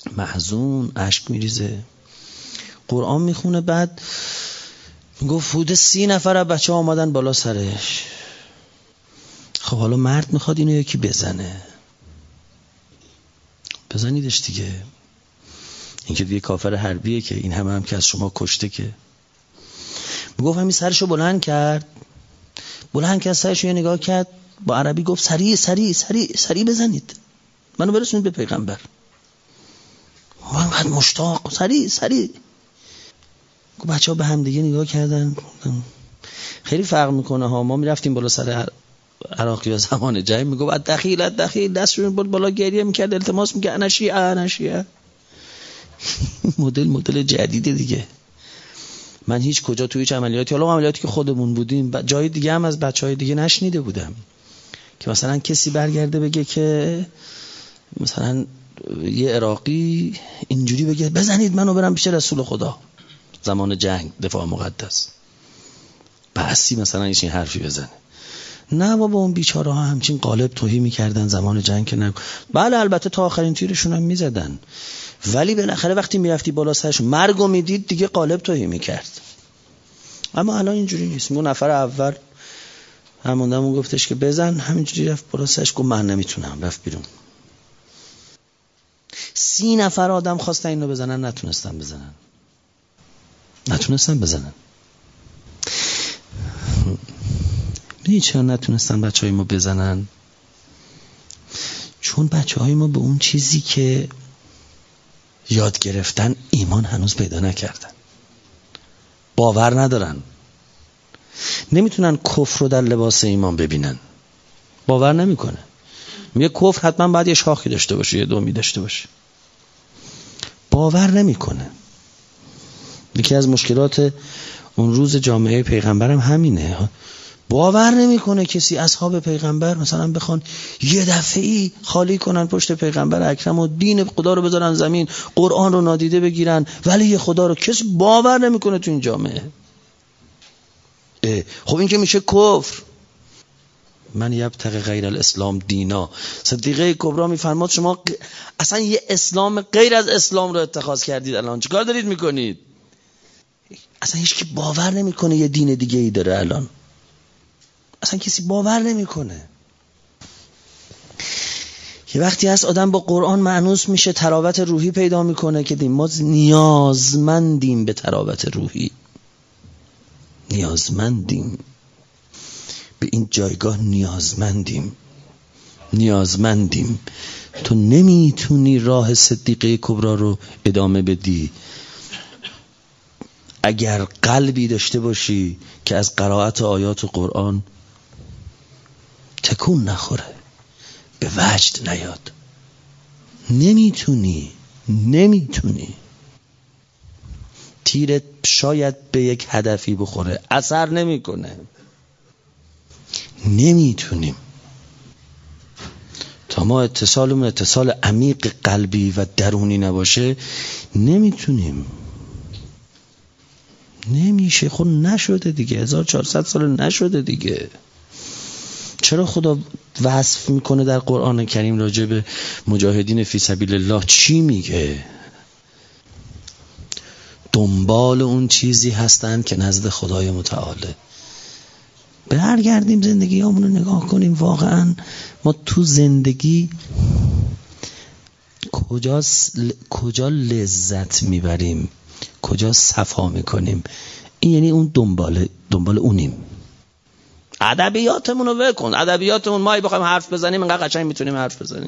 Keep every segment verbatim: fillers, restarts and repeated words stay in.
محزون، اشک میریزه، قرآن میخونه. بعد گفت حدود سی نفر از بچه ها آمدن بالا سرش. خب حالا مرد میخواد اینو یکی بزنه، بزنیدش دیگه، این که دیگه کافر حربیه که این همه هم که از شما کشته. که میگفت همین سرشو بلند کرد، بلند کرد سرشو یه نگاه کرد، با عربی گفت سریع سریع سریع سریع بزنید، منو برسونید به پیغمبر. من قد مشتاق، سریع سریع. بچه ها به هم دیگه نگاه کردن. خیلی فرق میکنه ها. ما میرفتیم بالا سر عراقی ها زمان جنگ، میگفت دخیل دخیل، دستشون بود بالا، گریه میکرد، التماس میکرد انا شیعه انا شیعه. مدل مدل جدیده دیگه. من هیچ کجا توی هیچ عملیاتی، حالا عملیاتی که خودمون بودیم، جای دیگه هم از بچهای دیگه نشنیده بودم که مثلا کسی برگرده بگه که مثلا یه عراقی اینجوری بگه بزنید منو برم پیش رسول خدا زمان جنگ، دفاع مقدس، بسی مثلا این حرفی بزنه. نه بابا، اون بیچاره ها همچین قالب توهی میکردن زمان جنگ که نه. بله البته تا آخرین تیرشون هم میزدن، ولی بالاخره وقتی میرفتی بالا سرش مرگو میدید دیگه قالب توهی میکرد. اما الان اینجوری نیست. اون نفر اول هموندمون گفتش که بزن، همینجوری رفت بالا سرش گفت من نمیتونم، رفت بیرون. سی نفر آدم خواستن اینو بزنن، نتونستن بزنن، نتونستن بزنن. میدونی چرا نتونستن بچه های ما بزنن؟ چون بچه های ما به اون چیزی که یاد گرفتن ایمان هنوز پیدا نکردن، باور ندارن، نمیتونن کفر رو در لباس ایمان ببینن، باور نمیکنه. میگه کفر حتما باید یه شاخی داشته باشه، یه دومی داشته باشه، باور نمیکنه. یکی از مشکلات اون روز جامعه پیغمبرم همینه، باور نمیکنه کسی اصحاب پیغمبر مثلا بخوان یه دفعی خالی کنن پشت پیغمبر اکرم و دین خدا رو بذارن زمین، قرآن رو نادیده بگیرن، ولی خدا رو کسی باور نمیکنه تو این جامعه. خب این که میشه کفر. من یبتغی غیر الاسلام دینا. صدیقه کبرا میفرماد شما اصلا یه اسلام غیر از اسلام رو اتخاذ کردید، الان چیکار دارید میکنید؟ اصلا هیچ کی باور نمیکنه یه دین دیگه ای داره الان، اصلا کسی باور نمیکنه. یه وقتی هست آدم با قرآن مانوس میشه، تراوت روحی پیدا میکنه که دیم ما نیازمندیم به تراوت روحی، نیازمندیم به این جایگاه، نیازمندیم نیازمندیم تو نمیتونی راه صدیقه کبرا رو ادامه بدی اگر قلبی داشته باشی که از قرائت آیات قرآن تکون نخوره، به وجد نیاد. نمیتونی نمیتونی تیرت شاید به یک هدفی بخوره، اثر نمیکنه. نمیتونیم تا ما اتصالمون اتصال عمیق قلبی و درونی نباشه، نمیتونیم. نمیشه. خود نشده دیگه، هزار و چهارصد سال نشده دیگه. چرا خدا وصف میکنه در قرآن کریم راجع به مجاهدین فی سبیل الله؟ چی میگه؟ دنبال اون چیزی هستند که نزد خدای متعاله. برگردیم زندگی همون رو نگاه کنیم، واقعا ما تو زندگی کجا کجا لذت میبریم، کجا صفا میکنیم. این یعنی اون دنبال دنبال اونیم. ادبیاتمون رو بکن، ادبیاتمون ما بخوایم حرف بزنیم انقدر قشنگ میتونیم حرف بزنیم.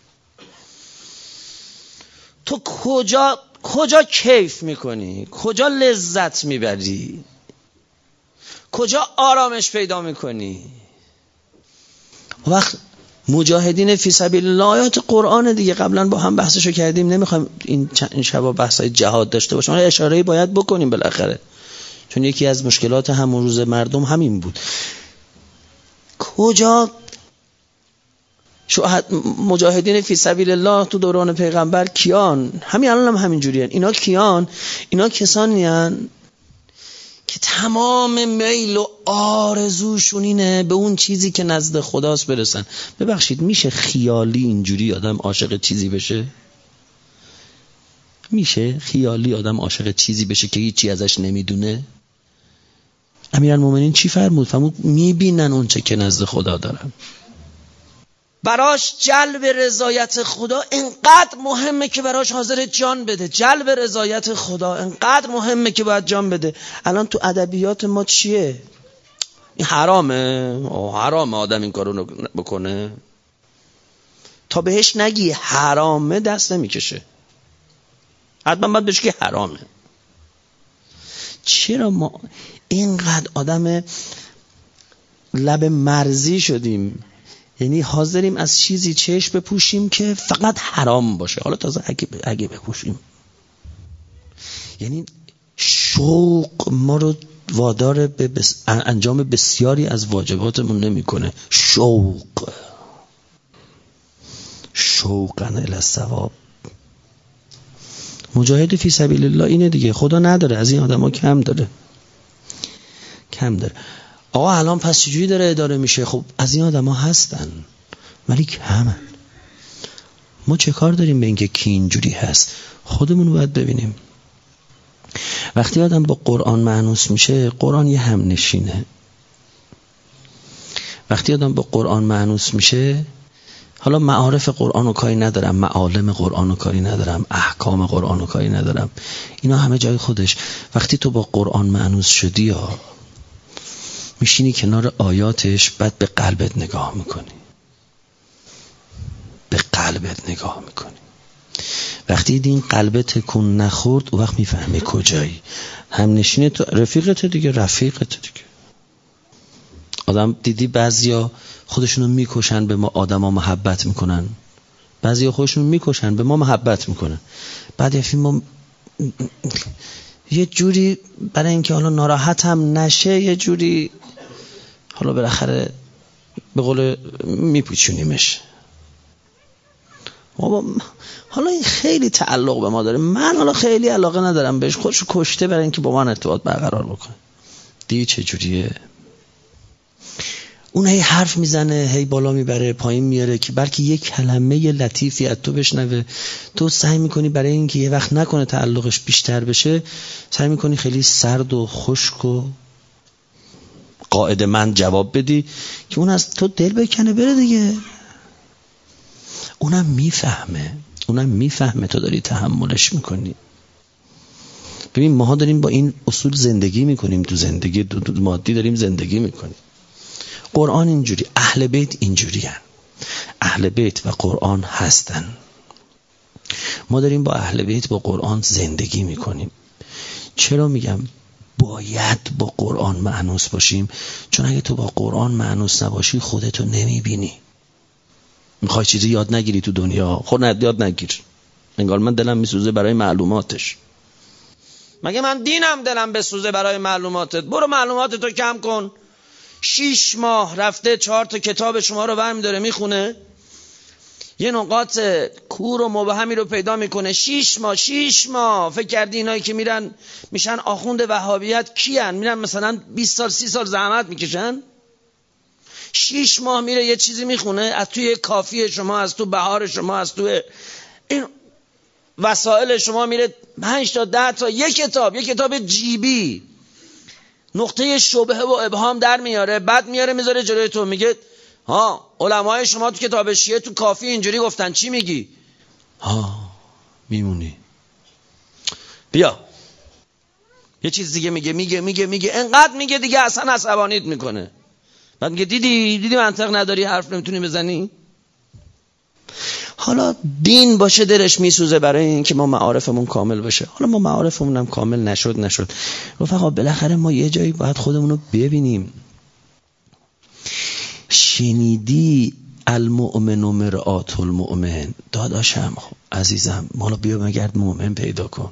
تو کجا کجا کیف میکنی، کجا لذت میبری، کجا آرامش پیدا میکنی؟ وقت مجاهدین فی سبیل الله آیات قرآن دیگه، قبلا با هم بحثشو کردیم، نمیخوایم این این شبا بحثای جهاد داشته باشیم، اشاره‌ای باید بکنیم بالاخره، چون یکی از مشکلات همون روز مردم همین بود. کجا شهد مجاهدین فی سبیل الله تو دوران پیغمبر کیان؟ همین الان هم همین جوریان. اینا کیان؟ اینا کسانی هستند که تمام میل و آرزوشون اینه به اون چیزی که نزد خداست برسن. ببخشید میشه خیالی اینجوری آدم عاشق چیزی بشه؟ میشه خیالی آدم عاشق چیزی بشه که هیچی ازش نمیدونه؟ امیرالمومنین چی فرمود؟ فرمود میبینن اون چه که نزد خدا دارن. براش جلب رضایت خدا انقدر مهمه که براش حاضر جان بده. جلب رضایت خدا انقدر مهمه که باید جان بده. الان تو ادبیات ما چیه؟ این حرامه. حرامه آدم این کارو بکنه. تا بهش نگی حرامه دست نمیکشه. حتما باید بهش که حرامه. چرا ما اینقدر آدم لب مرزی شدیم؟ یعنی حاضریم از چیزی چشم بپوشیم که فقط حرام باشه، حالا تازه اگه اگه بپوشیم. یعنی شوق ما رو وادار به بس... انجام بسیاری از واجباتمون نمیکنه. شوق شوقن الی الثواب. مجاهد فی سبیل الله اینه دیگه. خدا نداره، از این آدما کم داره کم داره. آقا الان پس چجوری داره اداره میشه؟ خب از این آدما هستن ولی کمن. ما چه کار داریم به اینکه کی اینجوری هست؟ خودمون رو باید ببینیم. وقتی آدم با قرآن مانوس میشه، قرآن یه هم نشینه. وقتی آدم با قرآن مانوس میشه، حالا معارف قرآن رو کاری ندارم، معالم قرآن رو کاری ندارم، احکام قرآن رو کاری ندارم، اینا همه جای خودش. وقتی تو با قرآن مانوس شدی یا میشینی کنار آیاتش، بعد به قلبت نگاه میکنی، به قلبت نگاه میکنی. وقتی دین قلبت تکون نخورد، اون وقت میفهمی کجایی. هم نشینه تو رفیقت دیگه، رفیقت دیگه. آدم دیدی بعضیا خودشونو میکشن به ما آدما محبت میکنن، بعضیا خودشونو میکشن به ما محبت میکنن. بعد یه فیلم یه جوری برای اینکه حالا ناراحت هم نشه، یه جوری حالا بالاخره به قول میپوچونیمش. حالا این خیلی تعلق به ما داره، من حالا خیلی علاقه ندارم بهش، خودشو کشته برای اینکه با من ارتباط برقرار بکنه. دیگه چه جوریه؟ اون هی حرف میزنه، هی بالا میبره پایین میاره که بلکه یک کلمه لطیفی از تو بشنوه. تو سعی میکنی برای اینکه یه وقت نکنه تعلقش بیشتر بشه، سعی میکنی خیلی سرد و خشک و قاعده‌مند جواب بدی که اون از تو دل بکنه بره دیگه. اونم میفهمه، اونم میفهمه تو داری تحملش میکنی. ببین ماها داریم با این اصول زندگی میکنیم، تو زندگی دو دو مادی داریم زندگی میکنیم. قرآن اینجوری، اهل بیت اینجوری هن. اهل بیت و قرآن هستن. ما داریم با اهل بیت با قرآن زندگی میکنیم. چرا میگم باید با قرآن مانوس باشیم؟ چون اگه تو با قرآن مانوس نباشی خودتو نمیبینی. میخوای چیزی یاد نگیری تو دنیا، خود یاد نگیر. انگار من دلم میسوزه برای معلوماتش. مگه من دینم دلم بسوزه برای معلوماتت؟ برو معلوماتتو کم کن. شیش ماه رفته چهار تا کتاب شما رو برمی داره میخونه، یه نقاط کور و مبهمی رو پیدا میکنه. شیش ماه شیش ماه فکر کردی اینایی که میرن میشن آخوند وهابیت کیان؟ میرن مثلا بیست سال سی سال زحمت میکشن؟ شیش ماه میره یه چیزی میخونه از توی کافی شما، از تو بهار شما، از تو این وسایل شما، میره پنج تا ده تا یک کتاب، یک کتاب جیبی، نقطه شبهه و ابهام در میاره، بعد میاره میذاره جلوی تو، میگه ها علمای شما تو کتاب شیعه تو کافی اینجوری گفتن، چی میگی؟ ها میمونی. بیا یه چیز دیگه میگه میگه میگه میگه انقدر میگه دیگه اصلا عصبانیت میکنه. بعد میگه دیدی دیدی منطق نداری، حرف نمیتونی بزنی. حالا دین باشه دلش میسوزه برای این که ما معارفمون کامل باشه. حالا ما معارفمون هم کامل نشد نشد رفقا، بالاخره ما یه جایی باید خودمون رو ببینیم. شنیدی المؤمن و مرآت المؤمن؟ داداشم عزیزم، حالا بیا بگرد مؤمن پیدا کن.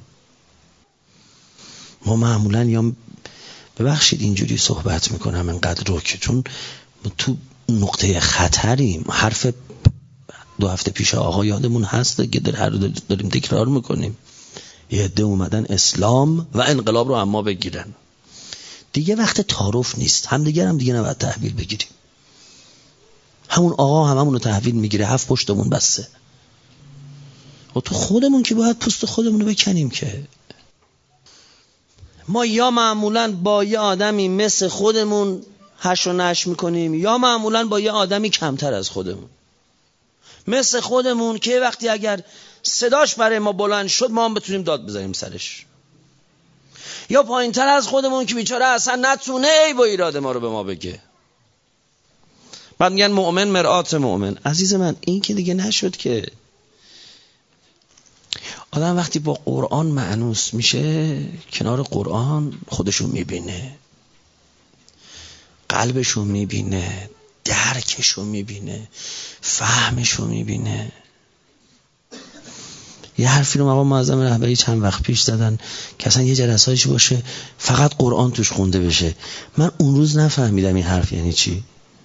ما معمولا یا ببخشید اینجوری صحبت میکنم انقدر رو که چون تو نقطه خطریم. حرف دو هفته پیش آقا یادمون هست که در هر داریم تکرار میکنیم. یه عده اومدن اسلام و انقلاب رو اما بگیرن. دیگه وقت تعارف نیست، هم دیگه هم دیگه نباید تحویل بگیریم. همون آقا هم همون رو تحویل میگیره، هفت پشتمون بسته. و تو خودمون که باید پوست خودمون رو بکنیم که ما یا معمولاً با یه آدمی مثل خودمون هش و نش میکنیم یا معمولاً با یه آدمی کمتر از خودمون. مثل خودمون که وقتی اگر صداش برای ما بلند شد ما هم بتونیم داد بزنیم سرش، یا پایینتر از خودمون که بیچاره اصلا نتونه ای با ایراد ما رو به ما بگه. بعد میگن مؤمن مرآت مؤمن. عزیز من این که دیگه نشد که. آدم وقتی با قرآن مأنوس میشه کنار قرآن خودشو میبینه، قلبشو میبینه، درکشو میبینه، فهمشو میبینه. یه حرفی رو مقام معظم رهبری چند وقت پیش زدن که اصلا یه جلسایش باشه فقط قرآن توش خونده بشه. من اون روز نفهمیدم این حرف یعنی چی.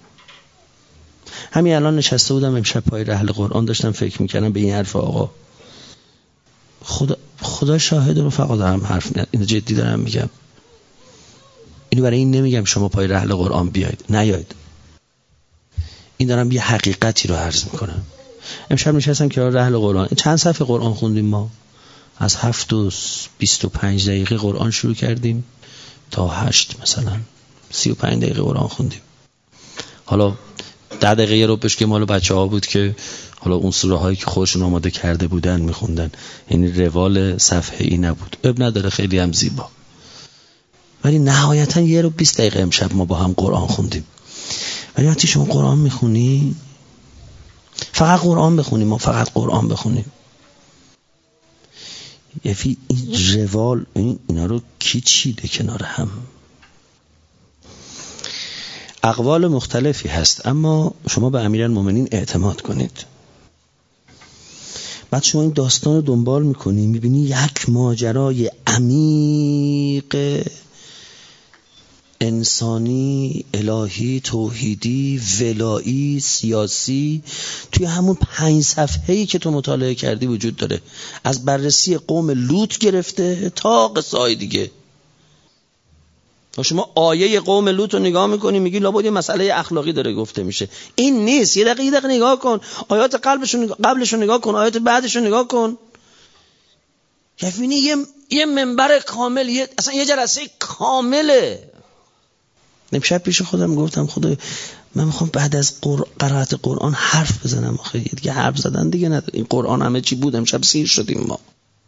همین الان نشسته بودم امشب پای رحل قرآن داشتم فکر میکردم به این حرف آقا. خدا خدا شاهد رو فقط دارم حرف نه، اینو جدی دارم میگم. اینو برای این نمیگم شما پای رحل قرآن بیاید، نیاید. این دارم یه حقیقتی رو عرض میکنم. امشب نشستم که رحل قرآن چند صفحه قرآن خوندیم ما. از هفت و بیست و پنج دقیقه قرآن شروع کردیم تا هشت مثلا سی و پنج دقیقه قرآن خوندیم. حالا ده دقیقه یه روبش که مال بچه ها بود که حالا اون سوره هایی که خودشون آماده کرده بودن میخوندن، یعنی روال صفحه ای نبود. اب نداره، خیلی هم زیبا. ولی نهایتا یه رو بیست دقیقه امشب ما با هم قرآن خوندیم. ولی وقتی شما قرآن میخونی فقط قرآن بخونیم، ما فقط قرآن بخونیم. یفی این روال این اینا رو کی چیده کنار هم؟ اقوال مختلفی هست، اما شما به امیرالمومنین اعتماد کنید. بعد شما این داستان رو دنبال میکنی میبینی یک ماجرای عمیق انسانی، الهی، توحیدی، ولایی، سیاسی توی همون پنج صفحه‌ای که تو مطالعه کردی وجود داره. از بررسی قوم لوط گرفته تا قصه‌های دیگه. و شما آیه قوم لوط رو نگاه میکنی میگی لابد یه مسئله اخلاقی داره گفته میشه. این نیست. یه دقیقه یه دقیقه نگاه کن، آیات قلبشون قبلش رو نگاه کن، آیات بعدش رو نگاه کن. یعنی یه یه منبر کامل، یه اصلا یه جلسه کامله. امشب پیش خودم گفتم خدا من میخوام بعد از قر... قرائت قرآن حرف بزنم. آخه دیگه حرف زدن دیگه نداره. این قرآن همه چی بود، امشب سیر شدیم ما.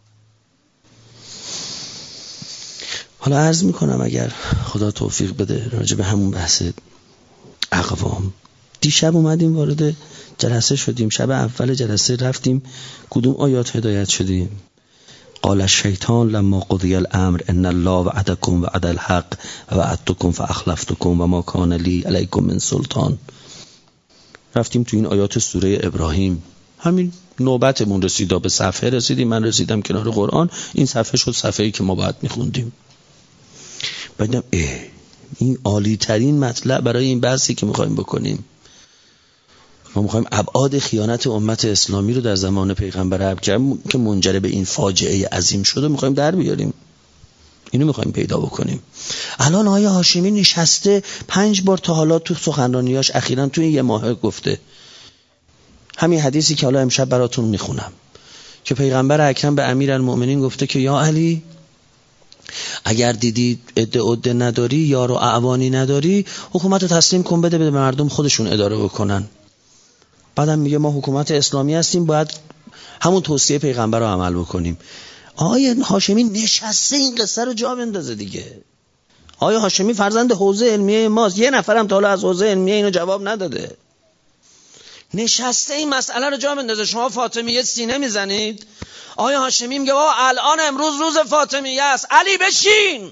حالا عرض میکنم اگر خدا توفیق بده راجع به همون بحث اقوام. دیشب اومدیم وارد جلسه شدیم، شب اول جلسه رفتیم کدوم آیات هدایت شدیم؟ قال الشیطان لما قضی الامر ان الله وعدکم وعد الحق و وعدتکم فاخلفتکم و ما کان لی علیکم من سلطان. رفتیم تو این آیات سوره ابراهیم. همین نوبتمون رسید، به صفحه رسیدیم، من رسیدم کنار قرآن، این صفحه شد صفحه‌ای که ما باید میخوندیم. بعدم اه این عالی ترین مطلب برای این بحثی که میخوایم بکنیم. ما میخوایم ابعاد خیانت امت اسلامی رو در زمان پیغمبر اکرم که منجر به این فاجعه عظیم شده میخوایم در بیاریم. اینو میخوایم پیدا بکنیم. الان آقای هاشمی نشسته پنج بار تا حالا تو سخنرانیاش اخیراً تو این یه ماه گفته همین حدیثی که حالا امشب براتون میخونم که پیغمبر اکرم به امیرالمومنین گفته که یا علی اگر دیدی عده عده نداری، یار و اعوانی نداری، حکومت رو تسلیم کن، بده به مردم خودشون اداره بکنن. بعدم میگه ما حکومت اسلامی هستیم، باید همون توصیه پیغمبر رو عمل بکنیم. آقای هاشمی نشسته این قصه رو جا بندازه دیگه. آقای هاشمی فرزند حوزه علمیه ماست، یه نفرم تا حالا از حوزه علمیه اینو جواب نداده. نشسته این مسئله رو جا بندازه. شما فاطمیه سینه میزنید، آقای هاشمی میگه بابا الان امروز روز فاطمیه است، علی بشین.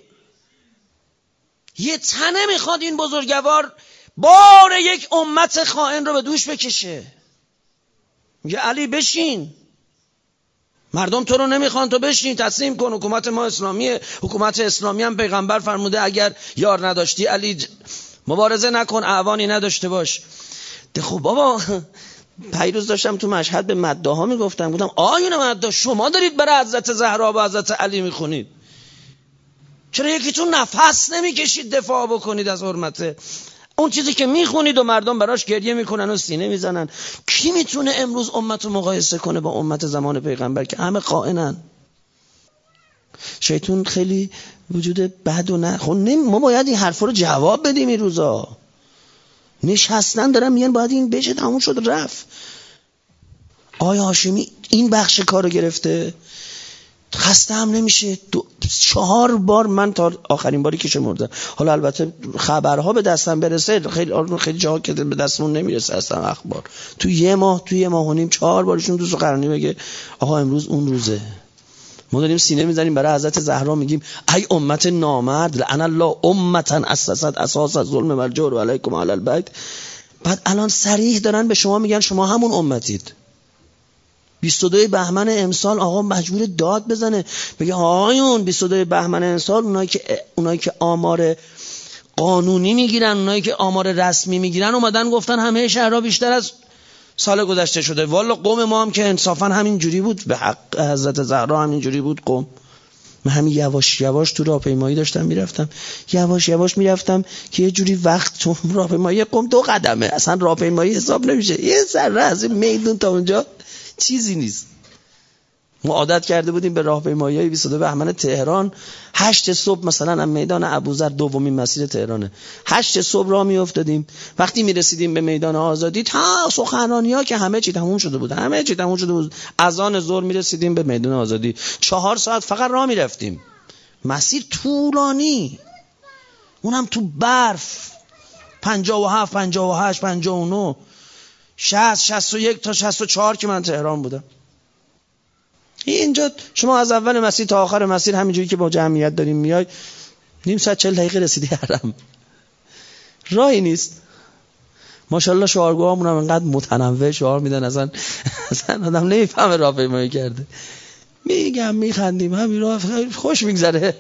یه تنه میخواد این بزرگوار بار یک امت خائن رو به دوش بکشه. میگه علی بشین، مردم تو رو نمیخوان، تو بشین تسلیم کن، حکومت ما اسلامیه. حکومت اسلامی هم پیغمبر فرموده اگر یار نداشتی علی مبارزه نکن، اعوانی نداشته باش. ده خب بابا پیروز داشتم تو مشهد به مداها میگفتم، گفتم آیون مداها شما دارید برای حضرت زهرا و حضرت علی میخونید، چرا یکیتون نفس نمیکشید دفاع بکنید از حرمت اون چیزی که میخونید و مردم براش گریه میکنن و سینه میزنن. کی میتونه امروز امت رو مقایسه کنه با امت زمان پیغمبر که همه خائنن؟ شیطان خیلی وجود بد و نه. خب ما باید این حرفا رو جواب بدیم. این روزا نشستن دارن میگن باید این بشه، تموم شد رفت. آقای هاشمی این بخش کارو گرفته، خسته هم نمیشه. دو چهار بار من تا آخرین باری که شمردم، حالا البته خبرها به دستم برسه، خیلی خیلی جاها که به دستمون نمیرسه اصلا اخبار، تو یه ماه تو یه ماه و نیم چهار بارشون تو سخنرانی بگه آقا امروز اون روزه. ما داریم سینه میزنیم برای حضرت زهرا، میگیم ای امت نامرد لعن الله امتا اسست اساس الظلم والجور و علیکم علی البیت. بعد الان صریح دارن به شما میگن شما همون امتید. بیست و دو بهمن امسال آقا مجبور داد بزنه بگه آقایون بیست و دو بهمن امسال اونایی که اونایی که آمار قانونی میگیرن، اونایی که آمار رسمی میگیرن اومدن گفتن همه شهرها بیشتر از سال گذشته شده. والا قوم ما هم که انصافا همین جوری بود، به حق حضرت زهرا همین جوری بود قوم. من همین یواش یواش تو راهپیمایی داشتم میرفتم، یواش یواش میرفتم که یه جوری وقت تو راهپیمایی قوم دو قدمه، اصلا راهپیمایی حساب نمیشه، یه ذره از این میدون تا اونجا چیزی نیست. ما عادت کرده بودیم به راهپیمایی بیست و دو بهمن تهران هشت صبح مثلا از میدان ابوذر، دومین مسیر تهرانه، هشت صبح راه میافتادیم، وقتی میرسیدیم به میدان آزادی تا سخنرانی‌ها که همه چی تموم شده بود، همه چی تموم شده بود، اذان ظهر میرسیدیم به میدان آزادی، چهار ساعت فقط راه میرفتیم، مسیر طولانی، اونم تو برف، پنجاه و هفت پنجاه و هشت پنجاه و نه شصت شصت و یک تا شصت و چهار که من تهران بودم. اینجا شما از اول مسیر تا آخر مسیر همینجوری که با جمعیت داریم میای، نیم ساعت چهل دقیقه رسیدی حرم، راهی نیست. ماشاءالله شعارگوهامون هم انقدر متنوع شعار میدن اصلا اصلا آدم نمیفهمه راهپیمایی کرده. میگم میخندیم، همین راه خوش میگذره،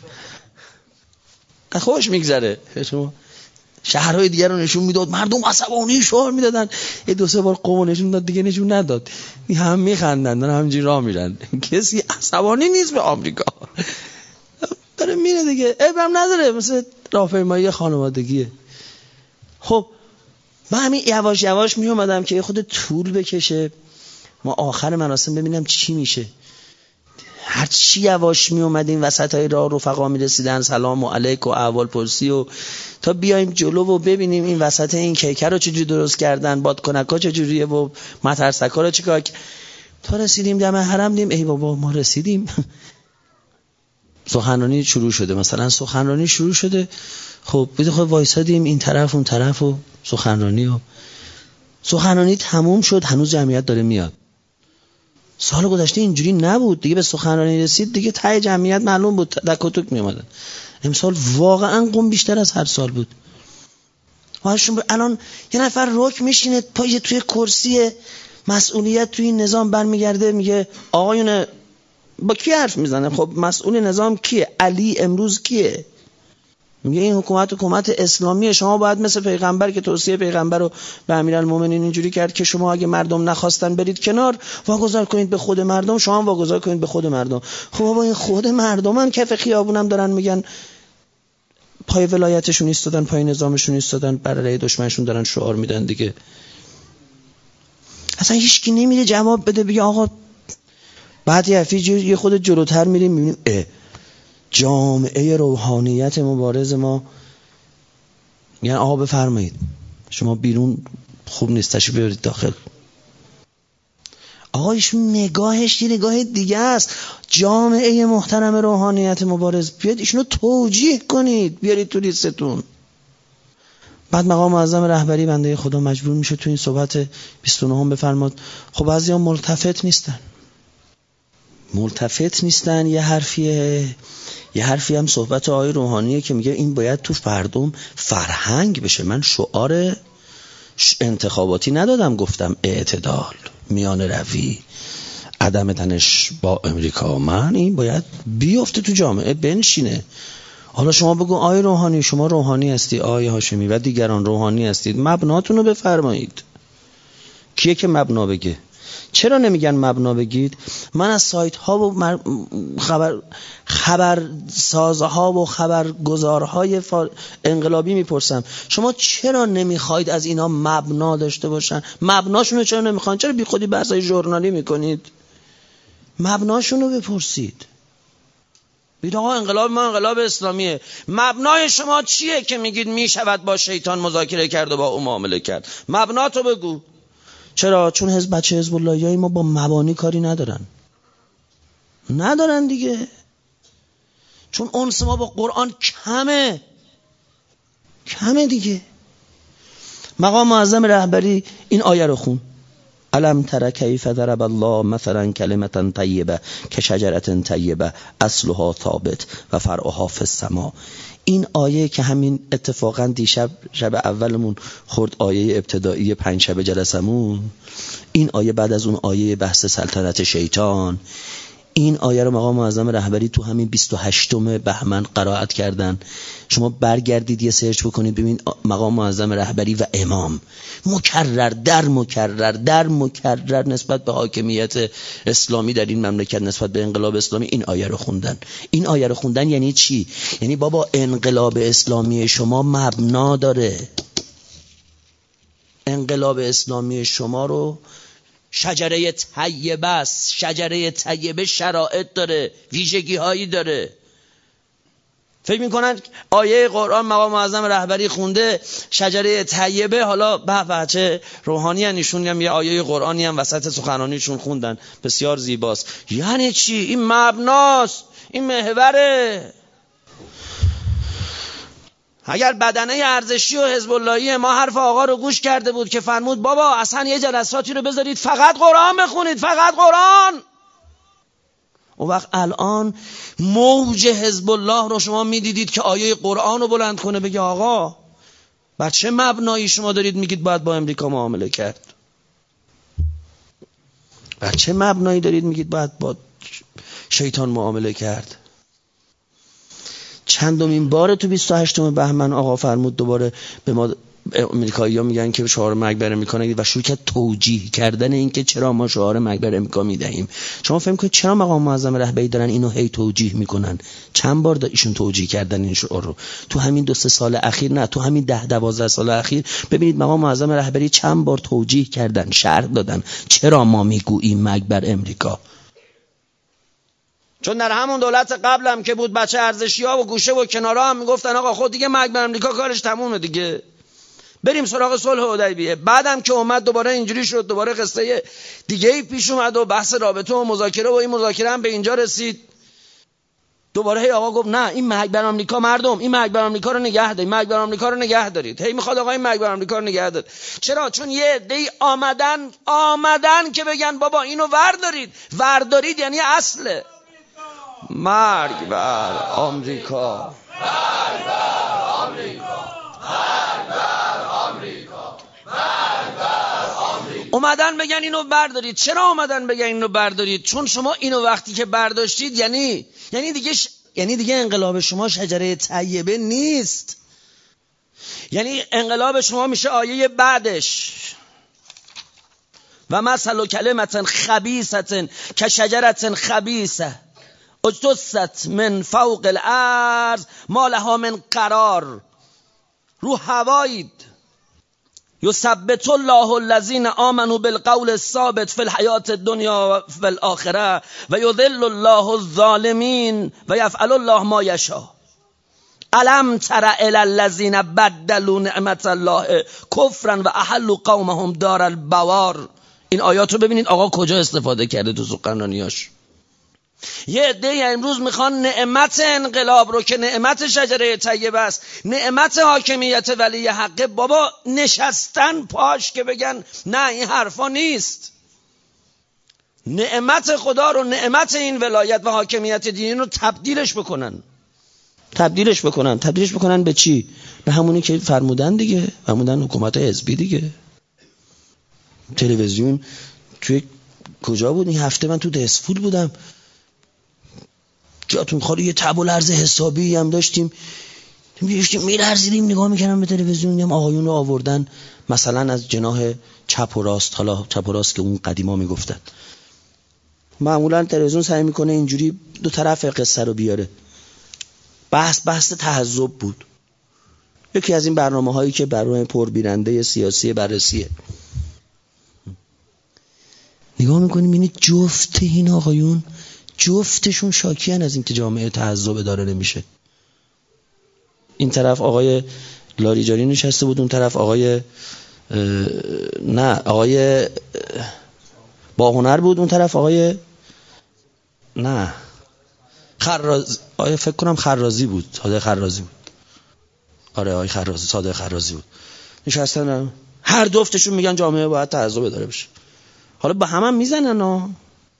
خوش میگذره. شما شهرهای دیگر رو نشون میداد، مردم عصبانی شعار میدادن، یه دو سه بار قوم نشون داد دیگه نشون نداد، هم میخندن دارن همینجوری راه میرن، کسی عصبانی نیست به آمریکا، داره میره دیگه، ابرم نداره، مثل راهپیمایی خانوادگیه. خب من همین یواش یواش می اومدم که خود طول بکشه، ما آخر مراسم ببینم چی میشه. هر چی یواش می اومدیم وسط های راه رفقا می رسیدن، سلام و علیک و احوال پرسی، و تا بیایم جلو و ببینیم این وسط این کیکر رو چجوری درست کردن، بادکنک ها چجوریه و مترسک ها رو چیکار، تا رسیدیم دم حرم دیم ای بابا ما رسیدیم. سخنرانی شروع شده، مثلا سخنرانی شروع شده، خب بده خود وایسادیم این طرف اون طرف و سخنرانی و سخنرانی تموم شد، هنوز جمعیت داره میاد. سال گذشته اینجوری نبود دیگه، به سخنرانی رسید دیگه ته جمعیت معلوم بود دک و توک می اومدن. امسال واقعا قوم بیشتر از هر سال بود. الان یه نفر رک میشینه پای توی کرسی مسئولیت توی این نظام برمیگرده میگه آقایون با کی حرف میزنه؟ خب مسئول نظام کیه؟ علی امروز کیه؟ میگه این حکومت حکومت اسلامیه، شما باید مثل پیغمبر که توصیه پیغمبر رو به امیرالمومنین اینجوری کرد که شما اگه مردم نخواستن برید کنار، واگذار کنید به خود مردم، شما هم واگذار کنید به خود مردم. خب بابا این خود مردمن کف خیابونم دارن میگن پای ولایتشون ایستادن، پای نظامشون ایستادن، برای دشمنشون دارن شعار میدن دیگه. اصلا هیچکی نمیره جواب بده بگه آقا. بعد یه یه خود جلوتر میریم میبینیم اه جامعه روحانیت مبارز ما یعنی آقا بفرمایید شما بیرون خوب نیست، تشریف بیارید داخل. آقا ایشون نگاهش یه نگاه دیگه است. جامعه محترم روحانیت مبارز بیاد ایشونو توجیه کنید، بیارید تو لیستتون. بعد مقام معظم رهبری بنده خدا مجبور میشه تو این صحبت بیست و نه بفرماد خب بعضیا ملتفت نیستن ملتفت نیستن یه حرفیه یه حرفی هم صحبت آقای روحانیه که میگه این باید تو فردم فرهنگ بشه. من شعار انتخاباتی ندادم، گفتم اعتدال، میان روی، عدم تنش با امریکا. من این باید بیفته تو جامعه بنشینه. حالا شما بگو آقای روحانی شما روحانی هستی، آقای هاشمی و دیگران روحانی هستید، مبناتون رو بفرمایید. کیه که مبنا بگه؟ چرا نمیگن مبنا بگید؟ من از سایت ها و خبر خبرسازها و خبرگزارهای انقلابی میپرسم شما چرا نمیخواید از اینا مبنا داشته باشن؟ مبناشونو چرا نمیخواید؟ چرا بی خودی بحثای ژورنالی میکنید؟ مبناشونو بپرسید. بید آقا انقلاب ما انقلاب اسلامیه. مبنای شما چیه که میگید میشود با شیطان مذاکره کرد و با او معامله کرد؟ مبنا تو بگو. چرا؟ چون حزب بچه حزب اللهیای ما با مبانی کاری ندارن. ندارن دیگه. چون انس ما با قرآن کمه. کمه دیگه. مقام معظم رهبری این آیه رو خون. الم تر کیف ضرب الله مثلا کلمة طیبه کشجرة طیبه اصلها ثابت و فرعها فی السماء. این آیه که همین اتفاقا دیشب شب اولمون خورد آیه ابتدایی پنج شب جلسمون، این آیه بعد از اون آیه بحث سلطنت شیطان، این آیه رو مقام معظم رهبری تو همین بیست و هشتم بهمن قرائت کردن. شما برگردید یه سرچ بکنید ببین مقام معظم رهبری و امام مکرر در مکرر در مکرر نسبت به حاکمیت اسلامی در این مملکت، نسبت به انقلاب اسلامی این آیه رو خوندن. این آیه رو خوندن یعنی چی؟ یعنی بابا انقلاب اسلامی شما مبنا داره. انقلاب اسلامی شما رو شجره طیبه است. شجره طیبه شرایط داره، ویژگی هایی داره. فکر میکنن آیه قرآن مقام معظم رهبری خونده شجره طیبه، حالا به بچه روحانی ان ایشون هم یه آیه قرآنی هم وسط سخنرانیشون خوندن، بسیار زیباست. یعنی چی؟ این مبناست، این محوره. اگر بدنه ارزشی و حزب اللهی ما حرف آقا رو گوش کرده بود که فرمود بابا اصلا یه جلساتی رو بذارید فقط قرآن بخونید، فقط قرآن، اون وقت الان موج حزب الله رو شما میدیدید که آیه قرآن رو بلند کنه بگه آقا بر چه مبنایی شما دارید میگید باید با امریکا معامله کرد؟ بر چه مبنایی دارید میگید باید با شیطان معامله کرد؟ چندمین بار تو بیست و هشتم بهمن آقا فرمود دوباره به ما امریکایی‌ها میگن که شعار مرگ بر امریکا نگید و شروع کرد توجیه کردن این که چرا ما شعار مرگ بر امریکا میدهیم. شما فهم کنید چرا مقام معظم رهبری دارن اینو هی توجیه میکنن؟ چند بار ایشون توجیه کردن این شعار رو تو همین دو سه سال اخیر، نه تو همین ده دوازده سال اخیر ببینید مقام معظم رهبری چند بار توجیه کردن، شرح دادن چرا ما میگوییم مرگ بر امریکا. چون در همون دولت قبل هم که بود بچه ارزشی ها و گوشه و کنارا هم میگفتن آقا خود دیگه مرگ بر امریکا کارش تمومه دیگه، بریم سراغ صلح حدیبیه. بعدم که اومد دوباره اینجوری شد، دوباره قصه دیگه ای پیش اومد و بحث رابطه و مذاکره و این مذاکره هم به اینجا رسید. دوباره هی آقا گفت نه این مرگ بر آمریکا، مردم این مرگ بر آمریکا رو نگه دارید، مرگ بر آمریکا رو نگه دارید. هی میخواد آقا این مرگ بر آمریکا رو نگه دارید. چرا؟ چون یه عده‌ای آمدن آمدن که بگن بابا اینو وردارید. وردارید یعنی اصله. مرگ بر آمریکا، مرگ بر آمریکا، مرگ بر آمریکا، مرگ بر آمریکا. اومدن بگن اینو بردارید. چرا اومدن بگن اینو بردارید؟ چون شما اینو وقتی که برداشتید یعنی یعنی دیگه ش... یعنی دیگه انقلاب شما شجره طیبه نیست. یعنی انقلاب شما میشه آیه بعدش و مثل کلمة خبیثة کشجرة خبیثة اجتثت من فوق الارض ما لها من قرار. رو هوایید. یثبت الله الذین آمنوا بالقول الثابت فی الحیات الدنیا و فی الاخره و یذل الله الظالمین و یفعل الله ما یشاء. الم تر الی الذین بدلوا نعمت الله کفرا و احلوا قومهم دار البوار. این آیات رو ببینید آقا کجا استفاده کرده تو سخنرانیاش. یه عده امروز میخوان نعمت انقلاب رو که نعمت شجره طیبه است، نعمت حاکمیت ولی حقه، بابا نشستن پاش که بگن نه این حرفا نیست. نعمت خدا رو، نعمت این ولایت و حاکمیت دینی رو تبدیلش بکنن. تبدیلش بکنن. تبدیلش بکنن به چی؟ به همونی که فرمودن دیگه. فرمودن حکومت حزبی دیگه. تلویزیون توی کجا بود این هفته؟ من تو دسفول بودم. جاتون خالی یه تب و لرز حسابی هم داشتیم. میلرزیدیم نگاه میکنم به تلویزیون، میگم آقایون رو آوردن مثلا از جناح چپ و راست، حالا چپ و راست که اون قدیما میگفتن، معمولا تلویزیون سعی میکنه اینجوری دو طرف قصه رو بیاره. بحث بحث تحزب بود، یکی از این برنامه هایی که برنامه پربیننده سیاسی بررسیه. نگاه میکنیم این جفت این آقایون جفتشون شاکیان از این که جامعه تحزب اداره نمیشه. این طرف آقای لاریجانی نشسته بود، اون طرف آقای نه آقای باهنر بود، اون طرف آقای نه خراز آقای فکر کنم خرازی بود، صادق خرازی بود. آره آقای خرازی، صادق خرازی بود. نشستن هر دوفتشون میگن جامعه باید تحزب اداره بشه. حالا با هم هم میزنن ها.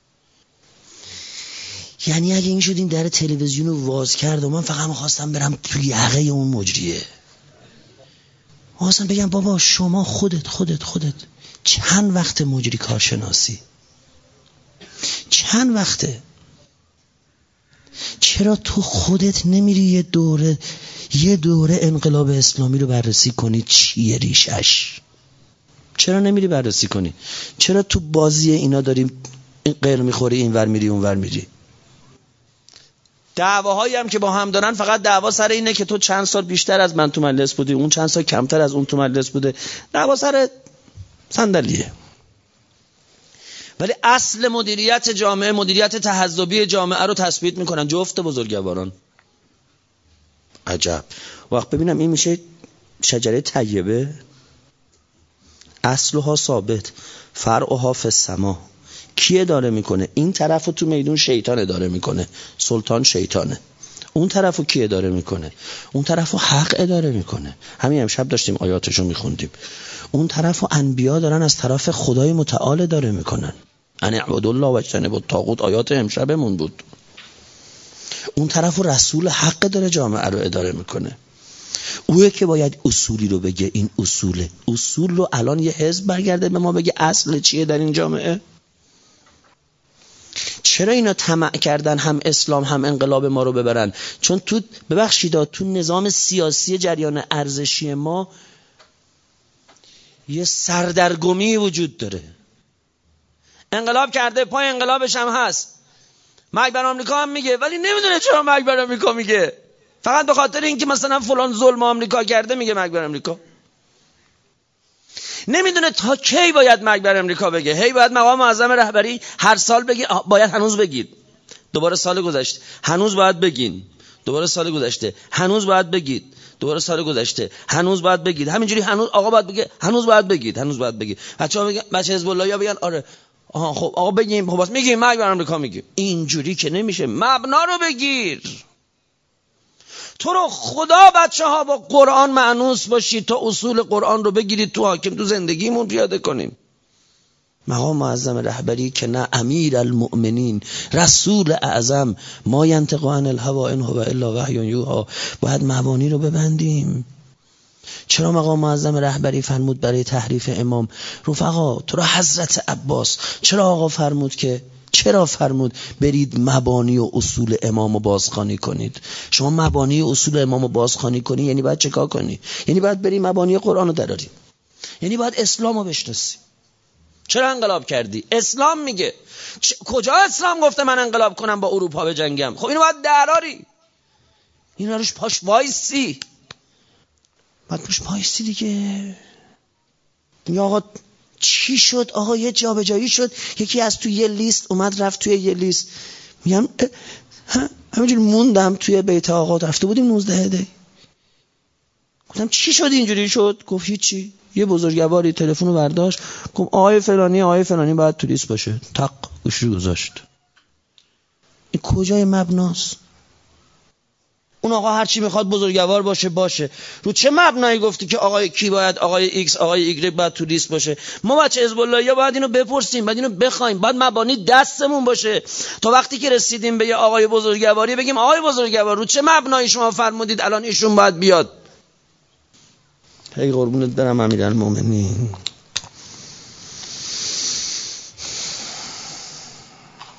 یعنی اگه این شد این در تلویزیون رو واز کرد و من فقط می‌خواستم برم توی یقه اون مجریه، می‌خواستم بگم بابا شما خودت خودت خودت چند وقت مجری کارشناسی، چند وقته، چرا تو خودت نمیری یه دوره یه دوره انقلاب اسلامی رو بررسی کنی چیه ریشش؟ چرا نمیری بررسی کنی؟ چرا تو بازی اینا داریم غیر میخوری این ور میری اون ور میری؟ دعواهایی هم که با هم دارن فقط دعوا سر اینه که تو چند سال بیشتر از من تو مجلس بودی، اون چند سال کمتر از اون تو مجلس بوده، دعوا سر صندلیه. ولی اصل مدیریت جامعه، مدیریت تحزبی جامعه رو تثبیت میکنن جفت بزرگواران. عجب. وقت ببینم این میشه شجره طیبه، اصلها ثابت فرعها فی السما. کی اداره میکنه؟ این طرفو تو میدون شیطان اداره میکنه، سلطان شیطانه. اون طرفو کی اداره میکنه؟ اون طرفو حق اداره میکنه. همین امشب داشتیم آیاتشو میخوندیم. اون طرفو انبیا دارن از طرف خدای متعال اداره میکنن. ان اعبدوا الله واجتنبوا الطاغوت، آیات امشبمون بود. اون طرفو رسول حق داره جامعه رو اداره میکنه. اوه که باید اصولی رو بگه، این اصوله. اصول رو الان یه حزب برگرده به ما بگه اصل چیه در این جامعه؟ چرا اینا طمع کردن هم اسلام هم انقلاب ما رو ببرن؟ چون تو ببخشید تو نظام سیاسی جریان ارزشی ما یه سردرگمی وجود داره. انقلاب کرده، پای انقلابش هم هست، مرگ بر آمریکا هم میگه، ولی نمیدونه چرا مرگ بر آمریکا میگه. فقط به خاطر اینکه مثلا فلان ظلم آمریکا کرده میگه مرگ بر آمریکا. نمیدونه تا کی باید مرگ بر آمریکا بگه. هی باید مقام معظم رهبری هر سال بگی باید هنوز بگید، دوباره سال گذشته هنوز باید بگین، دوباره سال گذشته هنوز باید بگید، دوباره سال گذشته هنوز باید بگید. همینجوری هنوز آقا باید بگه هنوز باید بگید، هنوز باید بگید. بچه‌ها میگن، بچه حزب الله یا بگن آره آها خب آقا بگیم، خب بس میگیم مرگ بر آمریکا میگیم. اینجوری که نمیشه، مبنا رو بگیر. تو رو خدا بچه ها با قرآن مانوس باشید تا اصول قرآن رو بگیرید تو حاکم تو زندگیمون پیاده کنیم. مقام معظم رهبری که نه امیر المؤمنین رسول اعظم ما ینطق عن الهوی ان هو الا وحی یوحی، باید مبانی رو ببندیم. چرا مقام معظم رهبری فرمود برای تحریف امام رفقا تو را حضرت عباس چرا آقا فرمود که چرا فرمود برید مبانی و اصول امامو بازخوانی کنید؟ شما مبانی و اصول امامو بازخوانی کنی یعنی باید چیکار کنی؟ یعنی باید بری مبانی قرآنو دراری، یعنی باید اسلامو بشناسی. چرا انقلاب کردی؟ اسلام میگه. چ... کجا اسلام گفته من انقلاب کنم با اروپا بجنگم؟ خب اینو باید دراری، اینو روش پاش وایسی، باید پاش وایسی دیگه. یا آقا چی شد؟ آقا یه جابجایی شد، یکی از توی یه لیست اومد رفت توی یه لیست. میگم همینجوری موندم توی بیت آقا، رفته بودیم نوزده دی. گفتم چی شد اینجوری شد؟ گفت هیچی. یه بزرگواری تلفن رو برداشت گفت آقای فلانی آقای فلانی باید تو لیست باشه. تق گوشی گذاشت. این کجای مبناست؟ اون آقا هر چی میخواد بزرگوار باشه باشه. رو چه مبنایی گفتی که آقای کی باید، آقای ایکس آقای ایگرگ باید تو لیست باشه؟ ما بچه حزب الله یا باید اینو بپرسیم، باید اینو بخوایم، باید مبانی دستمون باشه تا وقتی که رسیدیم به یه آقای بزرگواری بگیم آقای بزرگوار رو چه مبنایی شما فرمودید الان ایشون باید بیاد؟ هی قربونت برم امیرالمومنین.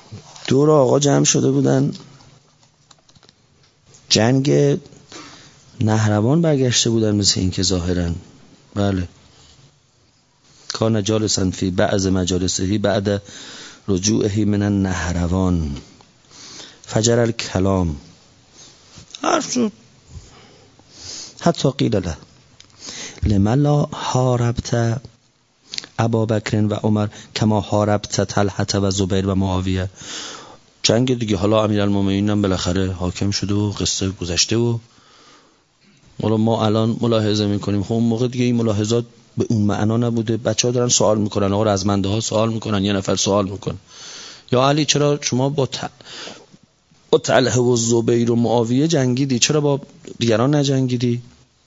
دور آقا جمع شده بودن، جنگ نهروان برگشته بودن مثل این که ظاهرا. بله. کان جالسا فی بعض مجالسه بعد رجوعه من النهروان فجر الکلام، حرف شد. حتی قیل له لما لا حاربت ابابکر و عمر کما حاربت طلحه و زبیر و معاویه. جنگ دیگه، حالا امیرالمومنین هم بالاخره حاکم شده و قصه گذشته و حالا ما الان ملاحظه میکنیم. خب اون موقع دیگه این ملاحظات به اون معنا نبوده. بچه‌ها دارن سوال میکنن، آقا رزمنده ها سوال میکنن، یه نفر سوال میکنه یا علی چرا شما با ت... با طلحه و زبیر و معاویه جنگیدی، چرا با دیگران نجنگیدی؟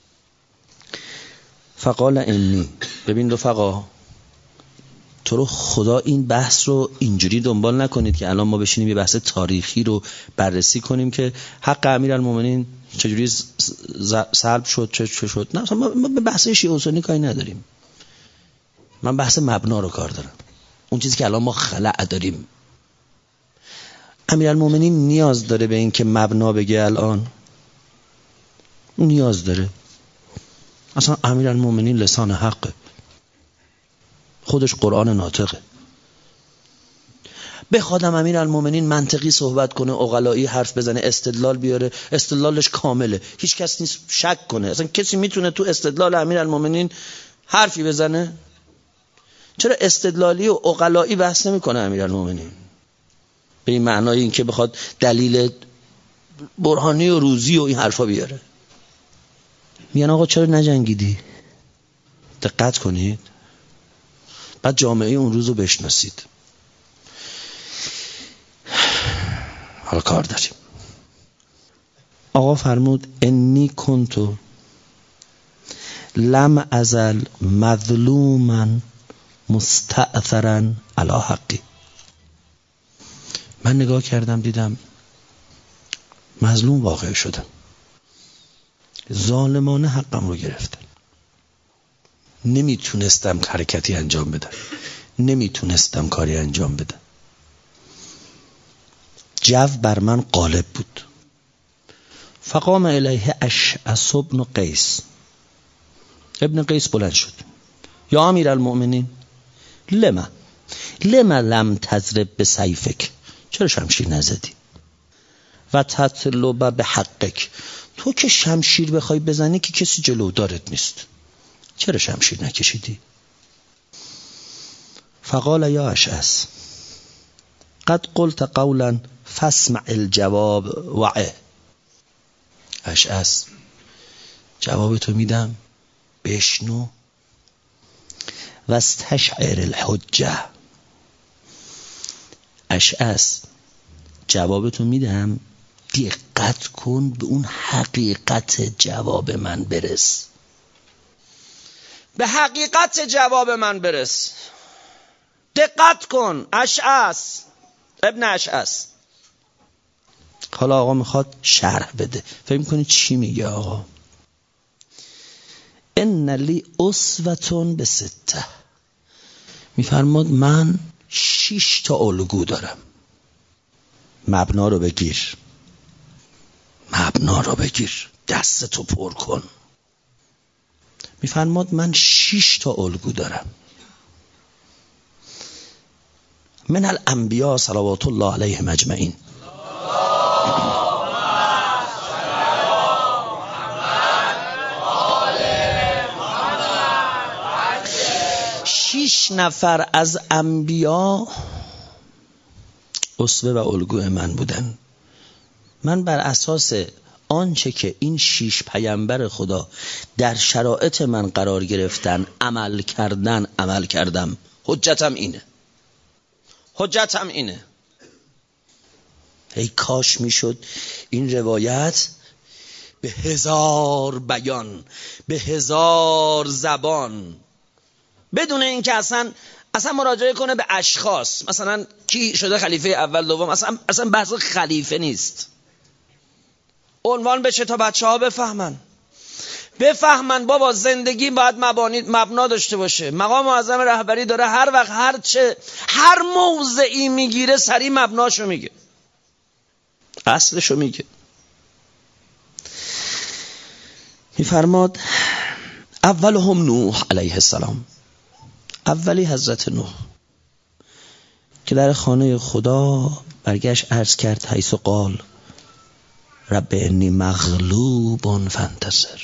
فقال انی، ببین رفقا، تو رو خدا این بحث رو اینجوری دنبال نکنید که الان ما بشینیم یه بحث تاریخی رو بررسی کنیم که حق امیرالمومنین چجوری سلب شد چه چه شد. نه، ما به بحث شیعه و سنی کاری نداریم. من بحث مبنا رو کار دارم، اون چیزی که الان ما خلأ داریم. امیرالمومنین نیاز داره به این که مبنا بگه الان؟ نیاز داره؟ اصلا امیرالمومنین لسان حقه، خودش قرآن ناطقه. بخوادم امیرالمومنین منطقی صحبت کنه، عقلایی حرف بزنه، استدلال بیاره، استدلالش کامله، هیچ کس نیست شک کنه. اصلا کسی میتونه تو استدلال امیرالمومنین حرفی بزنه؟ چرا استدلالی و عقلایی بحث نمیکنه امیرالمومنین؟ به این معنای این که بخواد دلیل برهانی و روزی و این حرفا بیاره. میگن آقا چرا نجنگیدی؟ دقت کنید، بعد جامعه اون روز رو بشناسید. حالا کار داریم. آقا فرمود انی کنتو لم ازل مظلوما مستأثرا علی حقی. من نگاه کردم دیدم مظلوم واقع شدم، ظالمانه حقم رو گرفتن، نمیتونستم حرکتی انجام بدم، نمیتونستم کاری انجام بدم. جو بر من غالب بود. فقام الیه اشعث بن قیس. ابن قیس بلند شد. یا امیرالمؤمنین لما لما لم تضرب بسیفک، چرا شمشیر نزدی؟ و تطلب بحقک، تو که شمشیر بخوای بزنی که کسی جلو دارت نیست، چرا شمشیر نکشیدی؟ فقال یا اشعث قد قلت قولا فاسمع الجواب وعه. اشعث جواب تو میدم، بشنو، واستشعر الحجه. اشعث جواب تو میدم، دقت کن به اون حقیقت جواب من برس، به حقیقت جواب من برس. دقت کن اشعث ابن اشعث. حالا آقا میخواد شرح بده. فکر میکنی چی میگه آقا؟ ان لی اسوه بسته، میفرماد من شش تا الگو دارم. مبنا رو بگیر، مبنا رو بگیر، دستتو پر کن. میفرماد من شش تا الگو دارم. من الانبیاء صلوات الله علیهم اجمعین. شش نفر از انبیا اسوه و الگوی من بودن. من بر اساس آنچه که این شش پیامبر خدا در شرایط من قرار گرفتن عمل کردن عمل کردم. حجتم اینه، حجتم اینه. ای کاش میشد این روایت به هزار بیان، به هزار زبان، بدون اینکه اصلا اصلا مراجعه کنه به اشخاص، مثلا کی شده خلیفه اول دوم، اصلا اصلا بحث خلیفه نیست. عنوان بشه تا بچه ها بفهمن بفهمن بابا زندگی باید مبانی مبنا داشته باشه. مقام معظم رهبری داره هر وقت هر چه هر موضعی میگیره سری مبناشو میگه، اصلشو میگه. میفرماد اولهم نوح علیه السلام، اولی حضرت نوح که در خانه خدا برگشت عرض کرد حیث قال رب انی مغلوب فانتصر،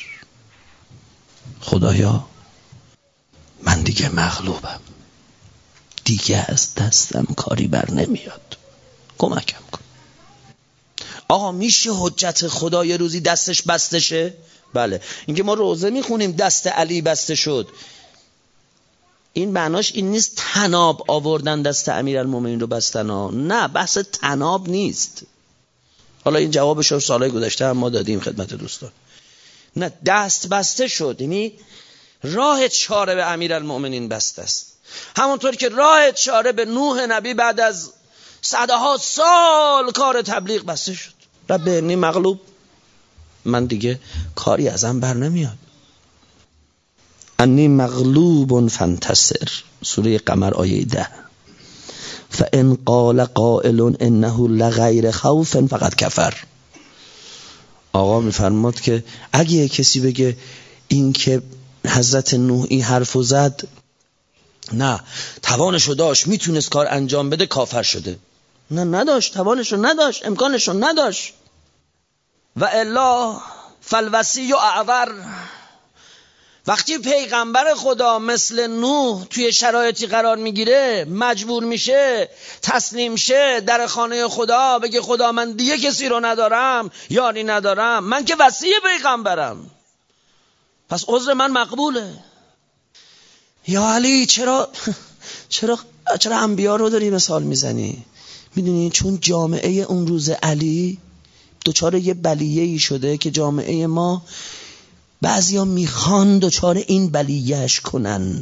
خدایا من دیگه مغلوبم، دیگه از دستم کاری بر نمیاد، کمکم کن. آقا میشه حجت خدا یه روزی دستش بسته شه؟ بله. اینکه ما روزه میخونیم دست علی بسته شد، این معناش این نیست تناب آوردن دست امیرالمومنین رو بستن ها. نه، بحث تناب نیست. حالا این جوابش رو سالهای گذشته هم ما دادیم خدمت دوستان. نه، دست بسته شد، یعنی راه چاره به امیرالمومنین بسته است. همونطور که راه چاره به نوح نبی بعد از صدها سال کار تبلیغ بسته شد. رب انی مغلوب، من دیگه کاری ازم بر نمیاد. انی مغلوب فانتصر، سوره قمر آیه ده. فان قال قائل انه لغیر خوف فقط کفر. آقا میفرماد که اگه کسی بگه این که حضرت نوح این حرفو زد نه توانشو داشت میتونست کار انجام بده، کافر شده. نه، نداشت، توانشو نداشت، امکانشو نداشت. و الا فالوصی اعذر. وقتی پیغمبر خدا مثل نوح توی شرایطی قرار میگیره، مجبور میشه تسلیم شه در خانه خدا، بگه خدا من دیگه کسی رو ندارم، یاری ندارم، من که وصی پیغمبرم، پس عذر من مقبوله. یا علی چرا چرا چرا انبیا رو داری مثال میزنی؟ میدونی چون جامعه اون روز علی دوچار یه بلیه‌ای شده که جامعه ما بعضیا میخوان دوچار این بلیهش کنن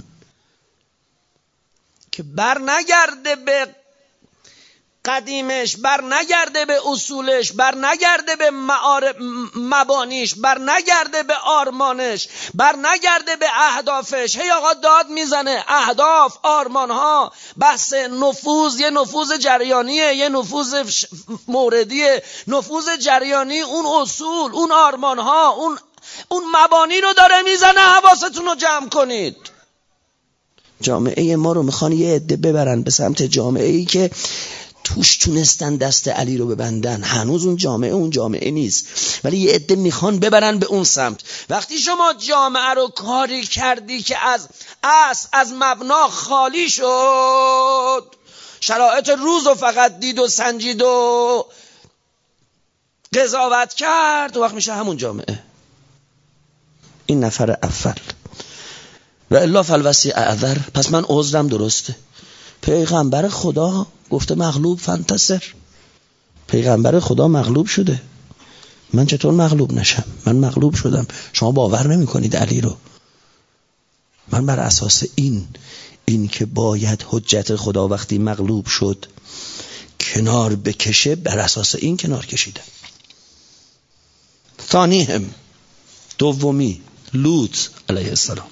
که بر نگرده به قدیمش، بر نگرده به اصولش، بر نگرده به معارف مبانیش، بر نگرده به آرمانش، بر نگرده به اهدافش. هی آقا داد میزنه اهداف، آرمانها، بحث نفوذ، یه نفوذ جریانیه، یه نفوذ موردیه. نفوذ جریانی اون اصول، اون آرمانها، اون اون مبانی رو داره میزنه. حواستون رو جمع کنید. جامعه ما رو میخوان یه عده ببرن به سمت جامعه ای که توش تونستن دست علی رو ببندن. هنوز اون جامعه اون جامعه نیست، ولی یه عده میخوان ببرن به اون سمت. وقتی شما جامعه رو کاری کردی که از اصل، از مبنا خالی شد، شرایط روز رو فقط دید و سنجید و قضاوت کرد، و وقت میشه همون جامعه. این نفر اول. و الا فالوصی اعذر، پس من عذرم درسته. پیغمبر خدا گفته مغلوب فانتصر، پیغمبر خدا مغلوب شده، من چطور مغلوب نشم؟ من مغلوب شدم. شما باور نمی کنید علی رو. من بر اساس این این که باید حجت خدا وقتی مغلوب شد کنار بکشه، بر اساس این کنار کشیدم. ثانیهم، دومی، لوط علیه السلام،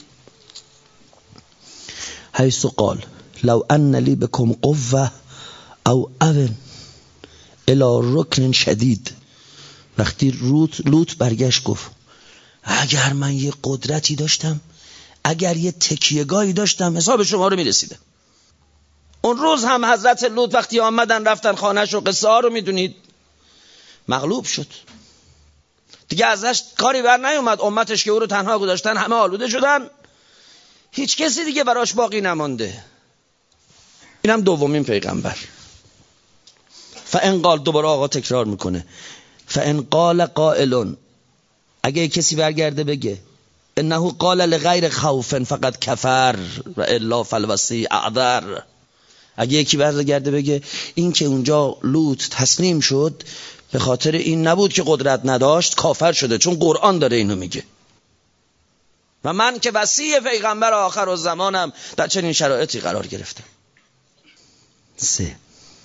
حیث قال لو ان لی بکم قوه او اون الی رکن شدید. وقتی لوط لوط برگشت گفت اگر من یه قدرتی داشتم، اگر یه تکیهگاهی داشتم، حساب شما رو میرسیدم. اون روز هم حضرت لوط وقتی آمدن رفتن خانهش و قصه ها رو میدونید، مغلوب شد دیگه، ازش کاری بر نیومد. امتش که او رو تنها گذاشتن همه آلوده شدن، هیچ کسی دیگه براش باقی نمانده. اینم دومین پیغمبر. فان قال، دوباره آقا تکرار میکنه، فان قال قائل، اگه کسی برگرده بگه انه قال لغیر خوف فقط کفر و الا فالوصی اعذر، اگه یکی برگرده بگه این که اونجا لوط تسلیم شد به خاطر این نبود که قدرت نداشت، کافر شده، چون قرآن داره اینو میگه و من که وصی پیغمبر آخر الزمانم در چنین شرایطی قرار گرفتم. سه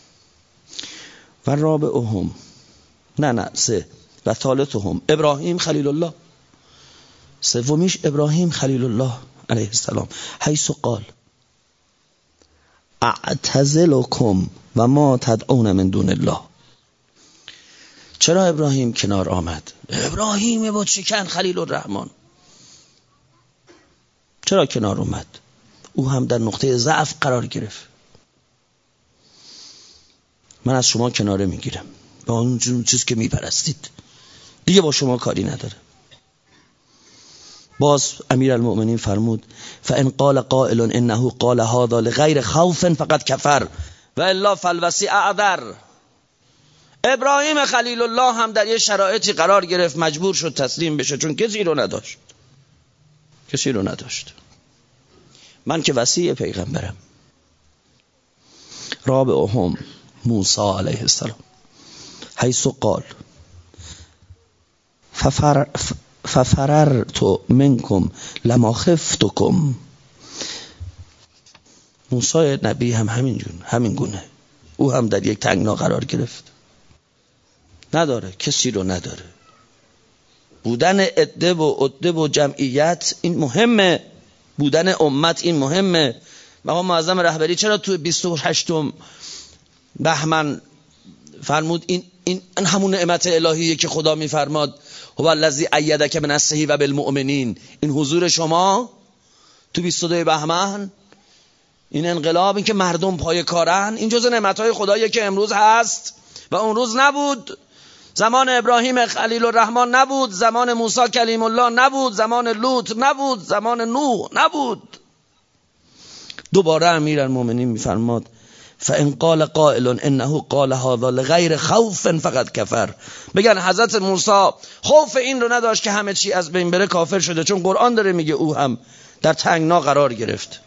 و رابعهم، نه نه سه و ثالثهم ابراهیم خلیل الله، سومیش ابراهیم خلیل الله علیه السلام، حیث قال اعتزلکم و ما تدعون من دون الله. چرا ابراهیم کنار آمد؟ ابراهیم با چکن خلیل الرحمن، چرا کنار اومد؟ او هم در نقطه ضعف قرار گرفت. من از شما کناره میگیرم با اون چیز که میپرستید، دیگه با شما کاری نداره. باز امیرالمؤمنین فرمود فان قال قائل انه قال هذا لغیر خوف فقط کفر و الا فالوصی اعذر. ابراهیم خلیل الله هم در یه شرایطی قرار گرفت مجبور شد تسلیم بشه چون کسی رو نداشت کسی رو نداشت من که وصی پیغمبرم. رابعهم موسی علیه السلام حیث قال ففر ففررت منکم لما خفتکم. موسی نبی هم همین جون همین گونه، او هم در یک تنگنا قرار گرفت، نداره کسی رو نداره. بودن عده و عده و جمعیت این مهمه، بودن امت این مهمه. مقام معظم رهبری چرا تو بیست و هشتم بهمن فرمود این این همون نعمت الهیه که خدا میفرماد هو الذی ایدک بنصره و بالمؤمنین. این حضور شما تو بیست و دو بهمن، این انقلاب، این که مردم پای کارن، این جزء نعمتهای خداییه که امروز هست و اون روز نبود. زمان ابراهیم خلیل الرحمن نبود، زمان موسی کلیم الله نبود، زمان لوط نبود، زمان نوح نبود. دوباره امیرالمؤمنین میفرماد فان قال قائل انه قال هذا لغیر خوف فقط کفر. بگن حضرت موسی خوف این رو نداشت که همه چی از بین بره کافر شده، چون قرآن داره میگه او هم در تنگنا قرار گرفت.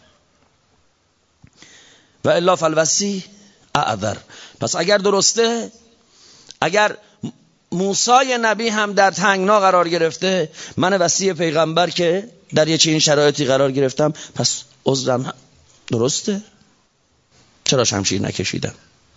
و الا فالوصی اعذر. پس اگر درسته، اگر موسی نبی هم در تنگنا قرار گرفته، من وصی پیغمبر که در یه چنین شرایطی قرار گرفتم، پس عذرم درسته، چرا شمشیر نکشیدم؟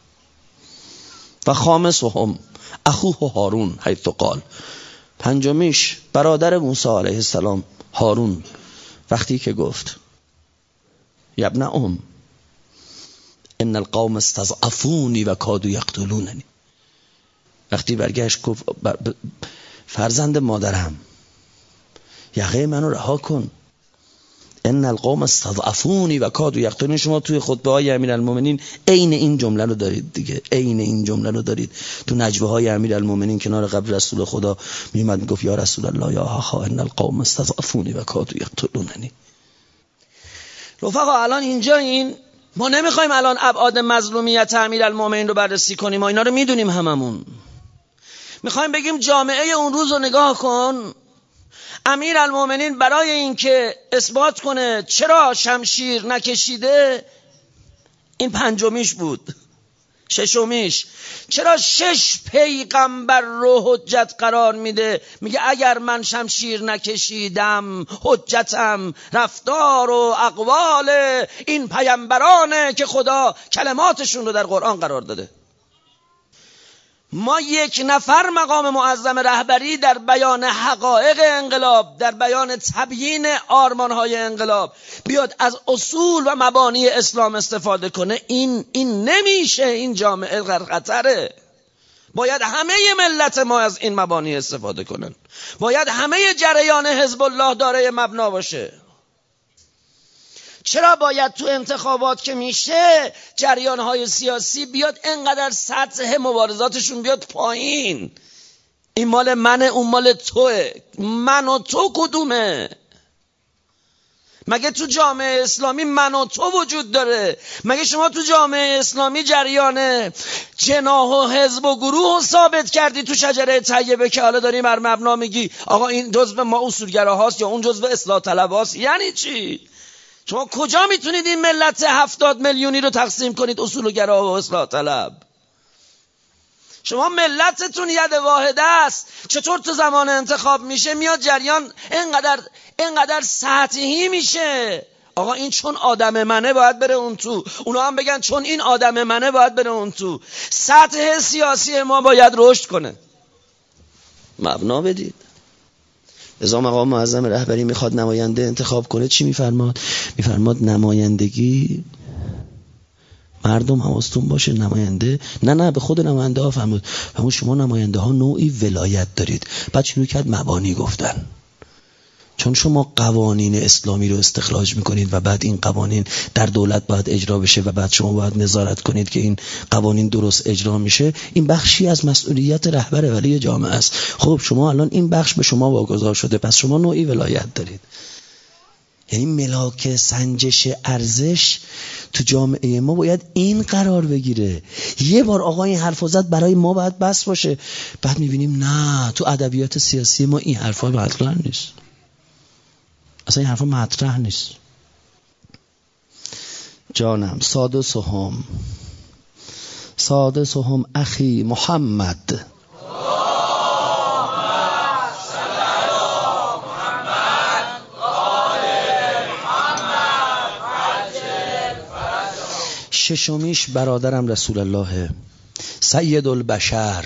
و خامسهم اخوه هارون حیث قال. پنجمیش برادر موسی علیه السلام هارون وقتی که گفت یا ابن ام ان القوم استضعفونی و کادوا یقتلوننی. وقتی برگشت گفت فرزند مادرم یقه منو رها کن، ان القوم استضعفونی و کادوا یقتلوننی. شما توی خطبه های امیرالمومنین عین این جمله رو دارید دیگه، عین این جمله رو دارید. تو نجوه های امیرالمومنین کنار قبر رسول خدا میومد میگفت یا رسول الله یا اخا ان القوم استضعفونی و کادوا یقتلوننی. رفقا الان اینجا این ما نمیخوایم الان ابعاد مظلومیت امیرالمومنین رو بررسی کنیم، ما اینا رو میدونیم هممون. میخوایم بگیم جامعه اون روز رو نگاه کن. امیرالمومنین برای اینکه اثبات کنه چرا شمشیر نکشیده، این پنجمیش بود. ششمیش چرا شش پیغمبر رو حجت قرار میده؟ میگه اگر من شمشیر نکشیدم حجتم رفتار و اقوال این پیغمبرانه که خدا کلماتشون رو در قرآن قرار داده. ما یک نفر مقام معظم رهبری در بیان حقایق انقلاب، در بیان تبیین آرمانهای انقلاب بیاد از اصول و مبانی اسلام استفاده کنه، این این نمیشه. این جامعه در خطره. باید همه ملت ما از این مبانی استفاده کنن. باید همه جریان حزب الله دارای مبنا باشه. چرا باید تو انتخابات که میشه جریان‌های سیاسی بیاد انقدر سطح مبارزاتشون بیاد پایین؟ این مال منه، اون مال توه. من و تو کدومه؟ مگه تو جامعه اسلامی من و تو وجود داره؟ مگه شما تو جامعه اسلامی جریان جناح و حزب و گروه رو ثابت کردی تو شجره طیبه که حالا داری بر مبنا میگی آقا این جزء ما اصولگراهاست یا اون جزء اصلاح طلباست؟ یعنی چی؟ شما کجا میتونید این ملت هفتاد میلیونی رو تقسیم کنید اصولگرا و اصلاح طلب؟ شما ملتتون ید واحده است. چطور تو زمان انتخاب میشه میاد جریان اینقدر اینقدر سطحی میشه؟ آقا این چون آدم منه باید بره اون تو، اونا هم بگن چون این آدم منه باید بره اون تو. سطح سیاسی ما باید رشد کنه. مبنا بدید. لذا مقام معظم رهبری میخواد نماینده انتخاب کنه، چی میفرماد؟ میفرماد نمایندگی مردم حواستون باشه. نماینده نه نه به خود نماینده ها فرمود. فرمود شما نماینده ها نوعی ولایت دارید. بعد شروع کرد مبانی گفتن. چون شما قوانین اسلامی رو استخراج میکنید و بعد این قوانین در دولت باید اجرا بشه و بعد شما باید نظارت کنید که این قوانین درست اجرا میشه، این بخشی از مسئولیت رهبر ولی جامعه است. خب شما الان این بخش به شما واگذار شده، پس شما نوعی ولایت دارید. یعنی ملاک سنجش ارزش تو جامعه ما باید این قرار بگیره. یه بار آقا این حرفو زد برای ما باید بس باشه. بعد میبینیم نه، تو ادبیات سیاسی ما این حرفا مطرح نیست، اصلا این حرفا مطرح نیست. جانم سادسهم سادسهم اخی محمد ششمیش برادرم رسول الله سید البشر،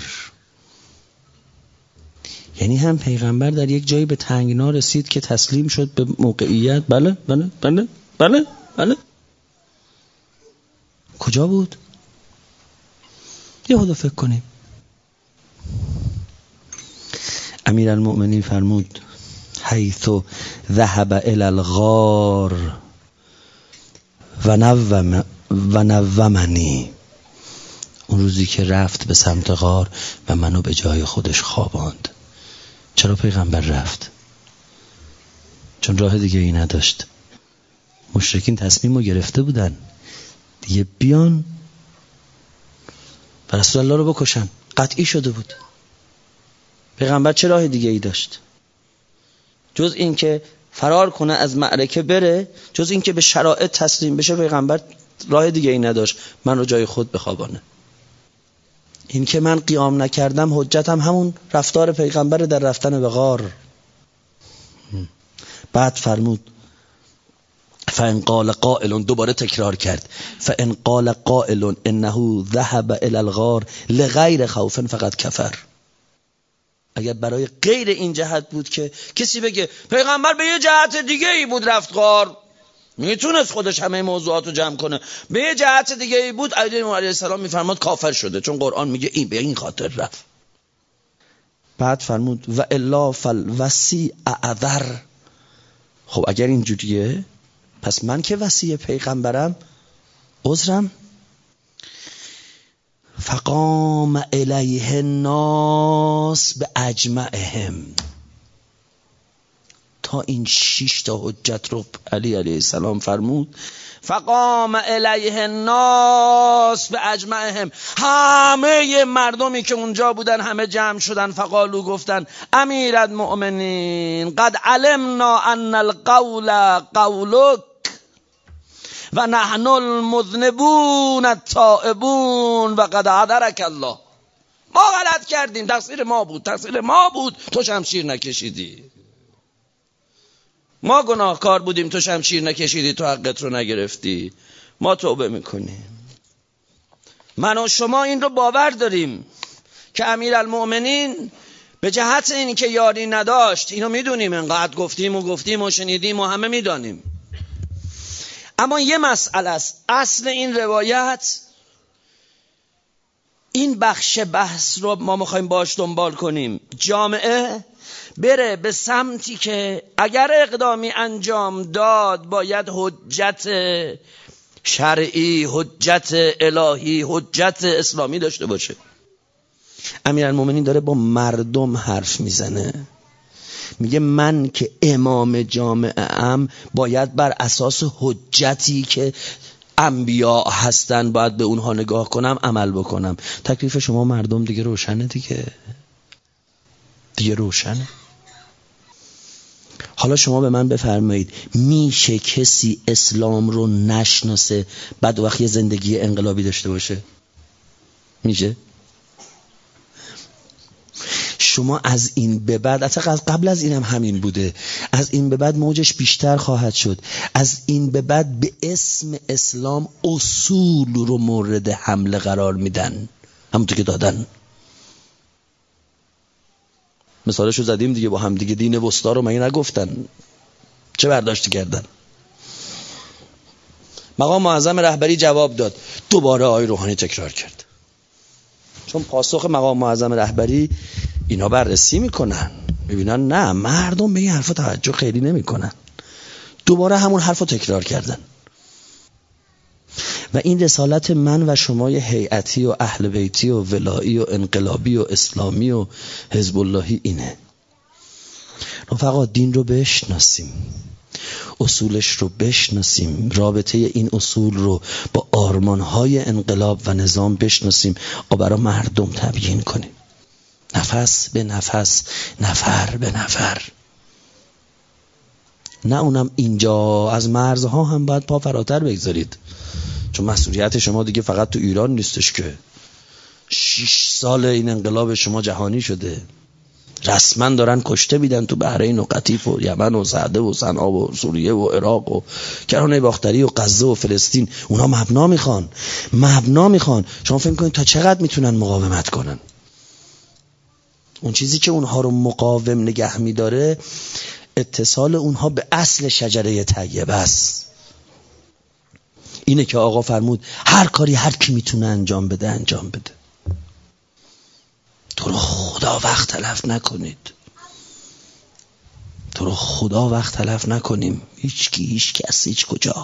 یعنی هم پیغمبر در یک جایی به تنگنا رسید که تسلیم شد به موقعیت. بله بله بله بله بله. کجا بود؟ یه خدا فکر کنیم. امیرالمؤمنین فرمود حیث ذهب الی الغار و نوم و نومنی، اون روزی که رفت به سمت غار و منو به جای خودش خواباند. چرا پیغمبر رفت؟ چون راه دیگه ای نداشت. مشرکین تصمیم رو گرفته بودن دیگه بیان و رسول الله رو بکشن، قطعی شده بود. پیغمبر چه راه دیگه ای داشت جز این که فرار کنه از معرکه بره؟ جز این که به شرایط تسلیم بشه پیغمبر راه دیگه ای نداشت من رو جای خود بخوابانه. این که من قیام نکردم حجتم همون رفتار پیغمبر در رفتن به غار. بعد فرمود فان قال قائل، دوباره تکرار کرد، فان قال قائل انه ذهب الى الغار لغیر خوف فقط کفر. اگر برای غیر این جهت بود که کسی بگه پیغمبر به یه جهت دیگه ای بود رفت غار، میتونست خودش همه موضوعات رو جمع کنه، به یه جهت دیگه ای بود، علیه السلام میفرماد کافر شده، چون قرآن میگه این به این خاطر رفت. بعد فرمود و الا فالوصی اعذر. خب اگر اینجوریه پس من که وصی پیغمبرم عذرم. فقام الیه الناس به اجمعهم، تا این شش تا حجت رو علی علیه السلام فرمود فقام الیه الناس به اجمعهم، همه مردمی که اونجا بودن همه جمع شدن، فقالو گفتن امیرالمؤمنین قد علمنا ان القول قولک و نحن المذنبون التائبون و قد عذرک الله. ما غلط کردیم، تقصیر ما بود، تقصیر ما بود، تو شمشیر نکشیدی. ما گناهکار بودیم، تو شمشیر نکشیدی، تو حقت رو نگرفتی. ما توبه میکنیم. من و شما این رو باور داریم که امیرالمؤمنین به جهت این که یاری نداشت، اینو میدونیم، انقدر گفتیم و گفتیم و شنیدیم و همه میدانیم. اما یه مسئله است، اصل این روایت، این بخش بحث رو ما میخوایم باش دنبال کنیم. جامعه بره به سمتی که اگر اقدامی انجام داد باید حجت شرعی، حجت الهی، حجت اسلامی داشته باشه. امیرالمومنین داره با مردم حرف میزنه، میگه من که امام جامعه ام باید بر اساس حجتی که انبیا هستن باید به اونها نگاه کنم، عمل بکنم. تکلیف شما مردم دیگه روشنه، دیگه دیگه روشنه. حالا شما به من بفرمایید میشه کسی اسلام رو نشناسه بعد وقت یه زندگی انقلابی داشته باشه؟ میشه؟ شما از این به بعد، اصلا قبل از این هم همین بوده، از این به بعد موجش بیشتر خواهد شد. از این به بعد به اسم اسلام اصول رو مورد حمله قرار میدن، همونطور که دادن. مثالشو زدیم دیگه با هم دیگه. دین وسطا رو مگه نگفتن؟ چه برداشتی کردن؟ مقام معظم رهبری جواب داد، دوباره آقای روحانی تکرار کرد. چون پاسخ مقام معظم رهبری اینا بررسی میکنن، میبینن نه، مردم به این حرفا توجه خیلی نمیکنن، دوباره همون حرفو تکرار کردن. و این رسالت من و شمای هیئتی و اهل بیتی و ولایی و انقلابی و اسلامی و حزب اللهی اینه. رفقا دین رو بشناسیم، اصولش رو بشناسیم، رابطه این اصول رو با آرمانهای انقلاب و نظام بشناسیم و برای مردم تبیین کنیم، نفس به نفس، نفر به نفر. نه اونم اینجا، از مرزها هم باید پا فراتر بگذارید، چون مسئولیت شما دیگه فقط تو ایران نیستش که. شش سال این انقلاب شما جهانی شده، رسما دارن کشته میدن تو بحرین و قطیف و یمن و سعده و صنعا و سوریه و عراق و کرانه باختری و غزه و فلسطین. اونا مبنا میخوان، مبنا میخوان. شما فکر کنید تا چقدر میتونن مقاومت کنن؟ اون چیزی که اونها رو مقاوم نگه میداره اتصال اونها به اصل شجره طیبه است. اینه که آقا فرمود هر کاری هر کی میتونه انجام بده انجام بده. تو رو خدا وقت تلف نکنید، تو رو خدا وقت تلف نکنیم. هیچ کی هیچ کس هیچ کجا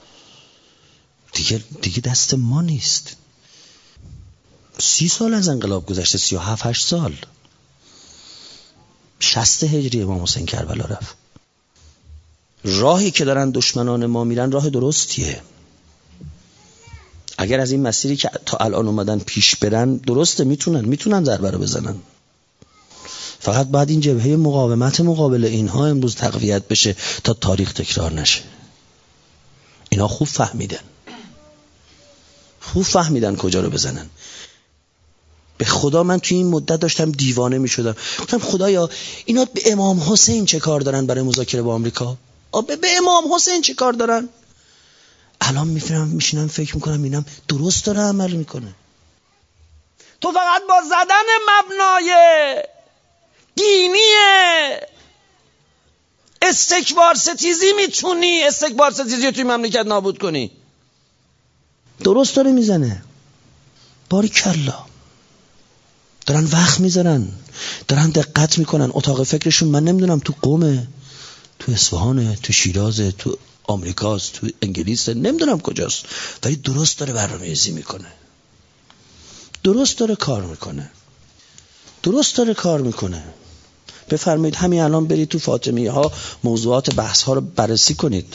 دیگه دیگه دست ما نیست. سی سال از انقلاب گذشته، سی و هفت هشت سال. شصت هجری امام حسین کربلا رفت. راهی که دارن دشمنان ما میرن راه درستیه. اگر از این مسیری که تا الان اومدن پیش برن درسته، میتونن میتونن ضربه رو بزنن. فقط باید این جبهه مقاومت مقابل اینها امروز تقویت بشه تا تاریخ تکرار نشه. اینا خوب فهمیدن، خوب فهمیدن کجا رو بزنن. به خدا من توی این مدت داشتم دیوانه میشدم، گفتم خدایا اینا به امام حسین چه کار دارن برای مذاکره با آمریکا؟ به امام حسین چه کار دارن؟ الان میفهمم، میشینم فکر میکنم اینم درست داره عمل میکنه. تو فقط با زدن مبنای دینی استکبار ستیزی میتونی استکبار ستیزی رو توی مملکت نابود کنی. درست داره میزنه. باریکلا. دارن وقت میذارن، دارن دقت میکنن. اتاق فکرشون من نمیدونم تو قومه، تو اصفهانه، تو شیرازه، تو آمریکاست، تو انگلیسه، نمیدونم کجاست، ولی درست داره برنامه‌ریزی میکنه، درست داره کار میکنه، درست داره کار میکنه. بفرمایید همین الان برید تو فاطمیه ها موضوعات بحث ها رو بررسی کنید.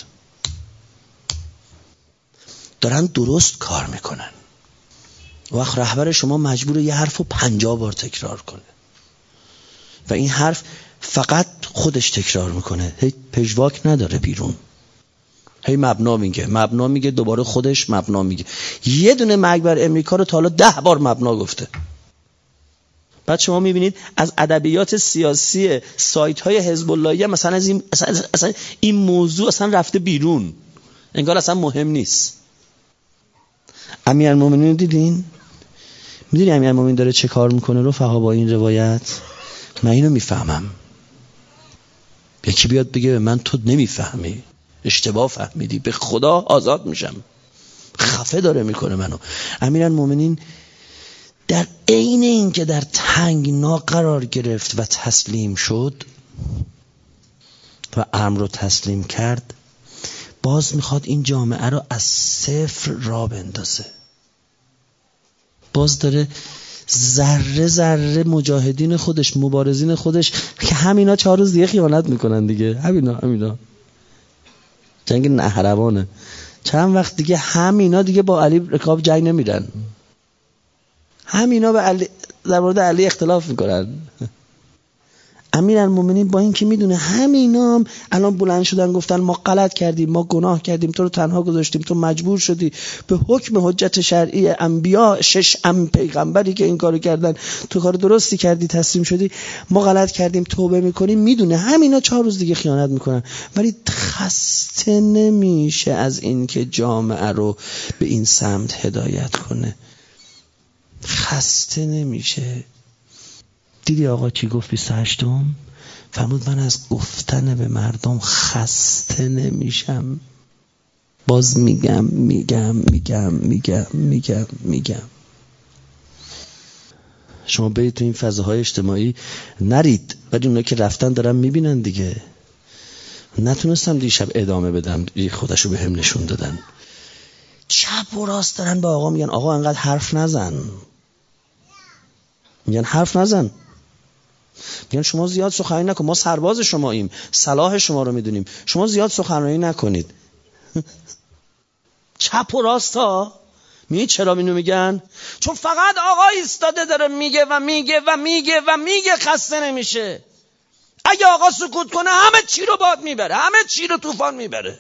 دارن درست کار میکنن. وقت رهبر شما مجبور یه حرف رو پنجاه بار تکرار کنه و این حرف فقط خودش تکرار میکنه، هی پژواک نداره بیرون، هی مبنا میگه مبنا میگه دوباره خودش مبنا میگه. یه دونه مرگ بر امریکا رو تا حالا ده بار مبنا گفته. بعد شما میبینید از ادبیات سیاسی سایت های حزب اللهی مثلا از این اصلا, اصلا این موضوع اصلا رفته بیرون، انگار اصلا مهم نیست. امیرالمومنین رو دیدین؟ میدونی امیرالمومنین داره چه کار میکنه رفقا با این روایت؟ من اینو میفهمم. یکی بیاد بگه به من تو نمیفهمی، اشتباه فهمیدی، به خدا آزاد میشم. خفه داره میکنه منو. امیرالمومنین در عین این که در تنگنا قرار گرفت و تسلیم شد و امر رو تسلیم کرد، باز میخواد این جامعه رو از صفر را بندازه. باز داره ذره ذره مجاهدین خودش، مبارزین خودش که همینا چهار روز دیگه خیانت میکنن دیگه، همینا همینا جنگ نهروانه، چند وقت دیگه همینا دیگه با علی رکاب جنگ نمیدن، همینا به علی در مورد علی اختلاف میکنن. امیرالمومنین با این که میدونه همینا هم الان بلند شدن گفتن ما غلط کردیم، ما گناه کردیم، تو رو تنها گذاشتیم، تو مجبور شدی به حکم حجت شرعی انبیا، شش ام پیغمبری که این کارو کردن، تو کار درستی کردی، تسلیم شدی، ما غلط کردیم، توبه میکنیم. میدونه همینا چهار روز دیگه خیانت میکنن، ولی خسته نمیشه از این که جامعه رو به این سمت هدایت کنه، خسته نمیشه. دیدی آقا چی گفت بیست و هشتم؟ فرمود من از گفتن به مردم خسته نمیشم. باز میگم میگم میگم میگم میگم میگم شما برید تو این فضاهای اجتماعی نرید، ولی اونایی که رفتن دارن میبینن دیگه. نتونستم دیشب ادامه بدم، خودشو به هم نشون دادن. چپ و راست دارن به آقا میگن آقا انقدر حرف نزن، میگن حرف نزن، میگن شما زیاد سخنرانی نکن، ما سرباز شماییم، صلاح شما رو میدونیم، شما زیاد سخنرانی نکنید. چپ و راست ها. میگه چرا اینو میگن؟ چون فقط آقا ایستاده داره میگه و میگه و میگه و میگه، خسته نمیشه. اگه آقا سکوت کنه همه چی رو باد میبره، همه چی رو طوفان میبره.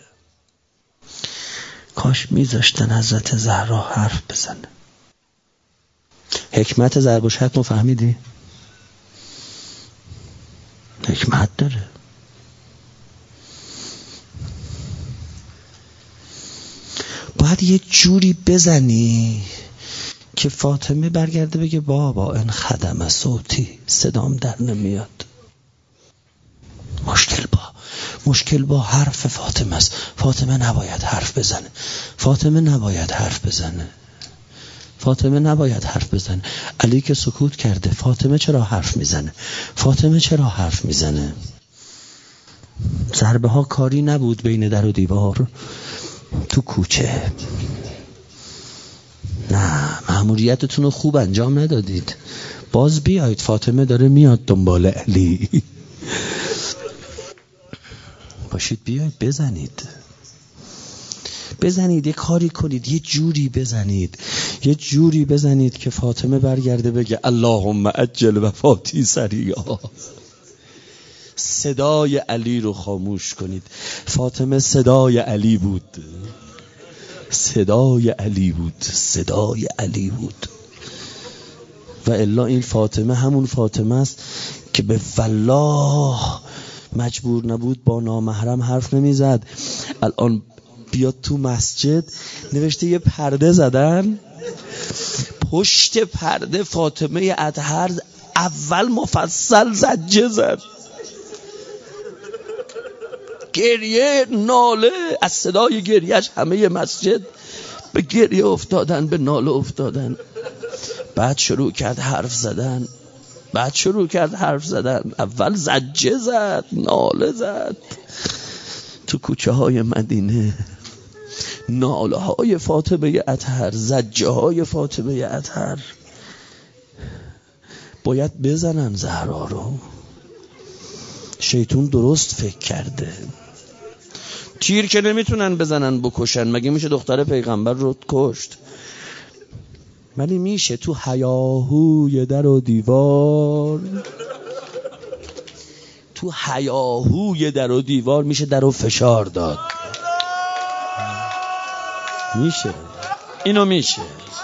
کاش میذاشتن حضرت زهرا حرف بزنه. حکمت زرگوش حتما فهمیدی؟ حکمت داره. باید یه جوری بزنی که فاطمه برگرده بگه بابا این خدم صوتی، صدام در نمیاد. مشکل با مشکل با حرف فاطمه است. فاطمه نباید حرف بزنه. فاطمه نباید حرف بزنه. فاطمه نباید حرف بزنه. علی که سکوت کرده، فاطمه چرا حرف میزنه؟ فاطمه چرا حرف میزنه؟ ضربه ها کاری نبود بین در و دیوار، تو کوچه. نه، مأموریتتون رو خوب انجام ندادید. باز بیایید، فاطمه داره میاد دنبال علی. باشید بیایید بزنید. بزنید، یه کاری کنید، یه جوری بزنید، یه جوری بزنید که فاطمه برگرده بگه اللهم عجل وفاتی سریعا. صدای علی رو خاموش کنید. فاطمه صدای علی بود، صدای علی بود، صدای علی بود. و الا این فاطمه همون فاطمه است که به والله مجبور نبود با نامحرم حرف نمیزد. الان بیاد تو مسجد، نوشته یه پرده زدن، پشت پرده فاطمه اطهر اول مفصل زجه زد، گریه، ناله. از صدای گریهش همه مسجد به گریه افتادن، به ناله افتادن. بعد شروع کرد حرف زدن، بعد شروع کرد حرف زدن. اول زجه زد، ناله زد. تو کوچه های مدینه ناله های فاطمه اطهر، زجه های فاطمه اطهر. باید بزنن زهرا رو. شیطون درست فکر کرده. تیر که نمیتونن بزنن بکشن، مگه میشه دختر پیغمبر رو کشت؟ ولی میشه تو هیاهوی در و دیوار، تو هیاهوی در و دیوار میشه در و فشار داد. میشه، اینو میشه.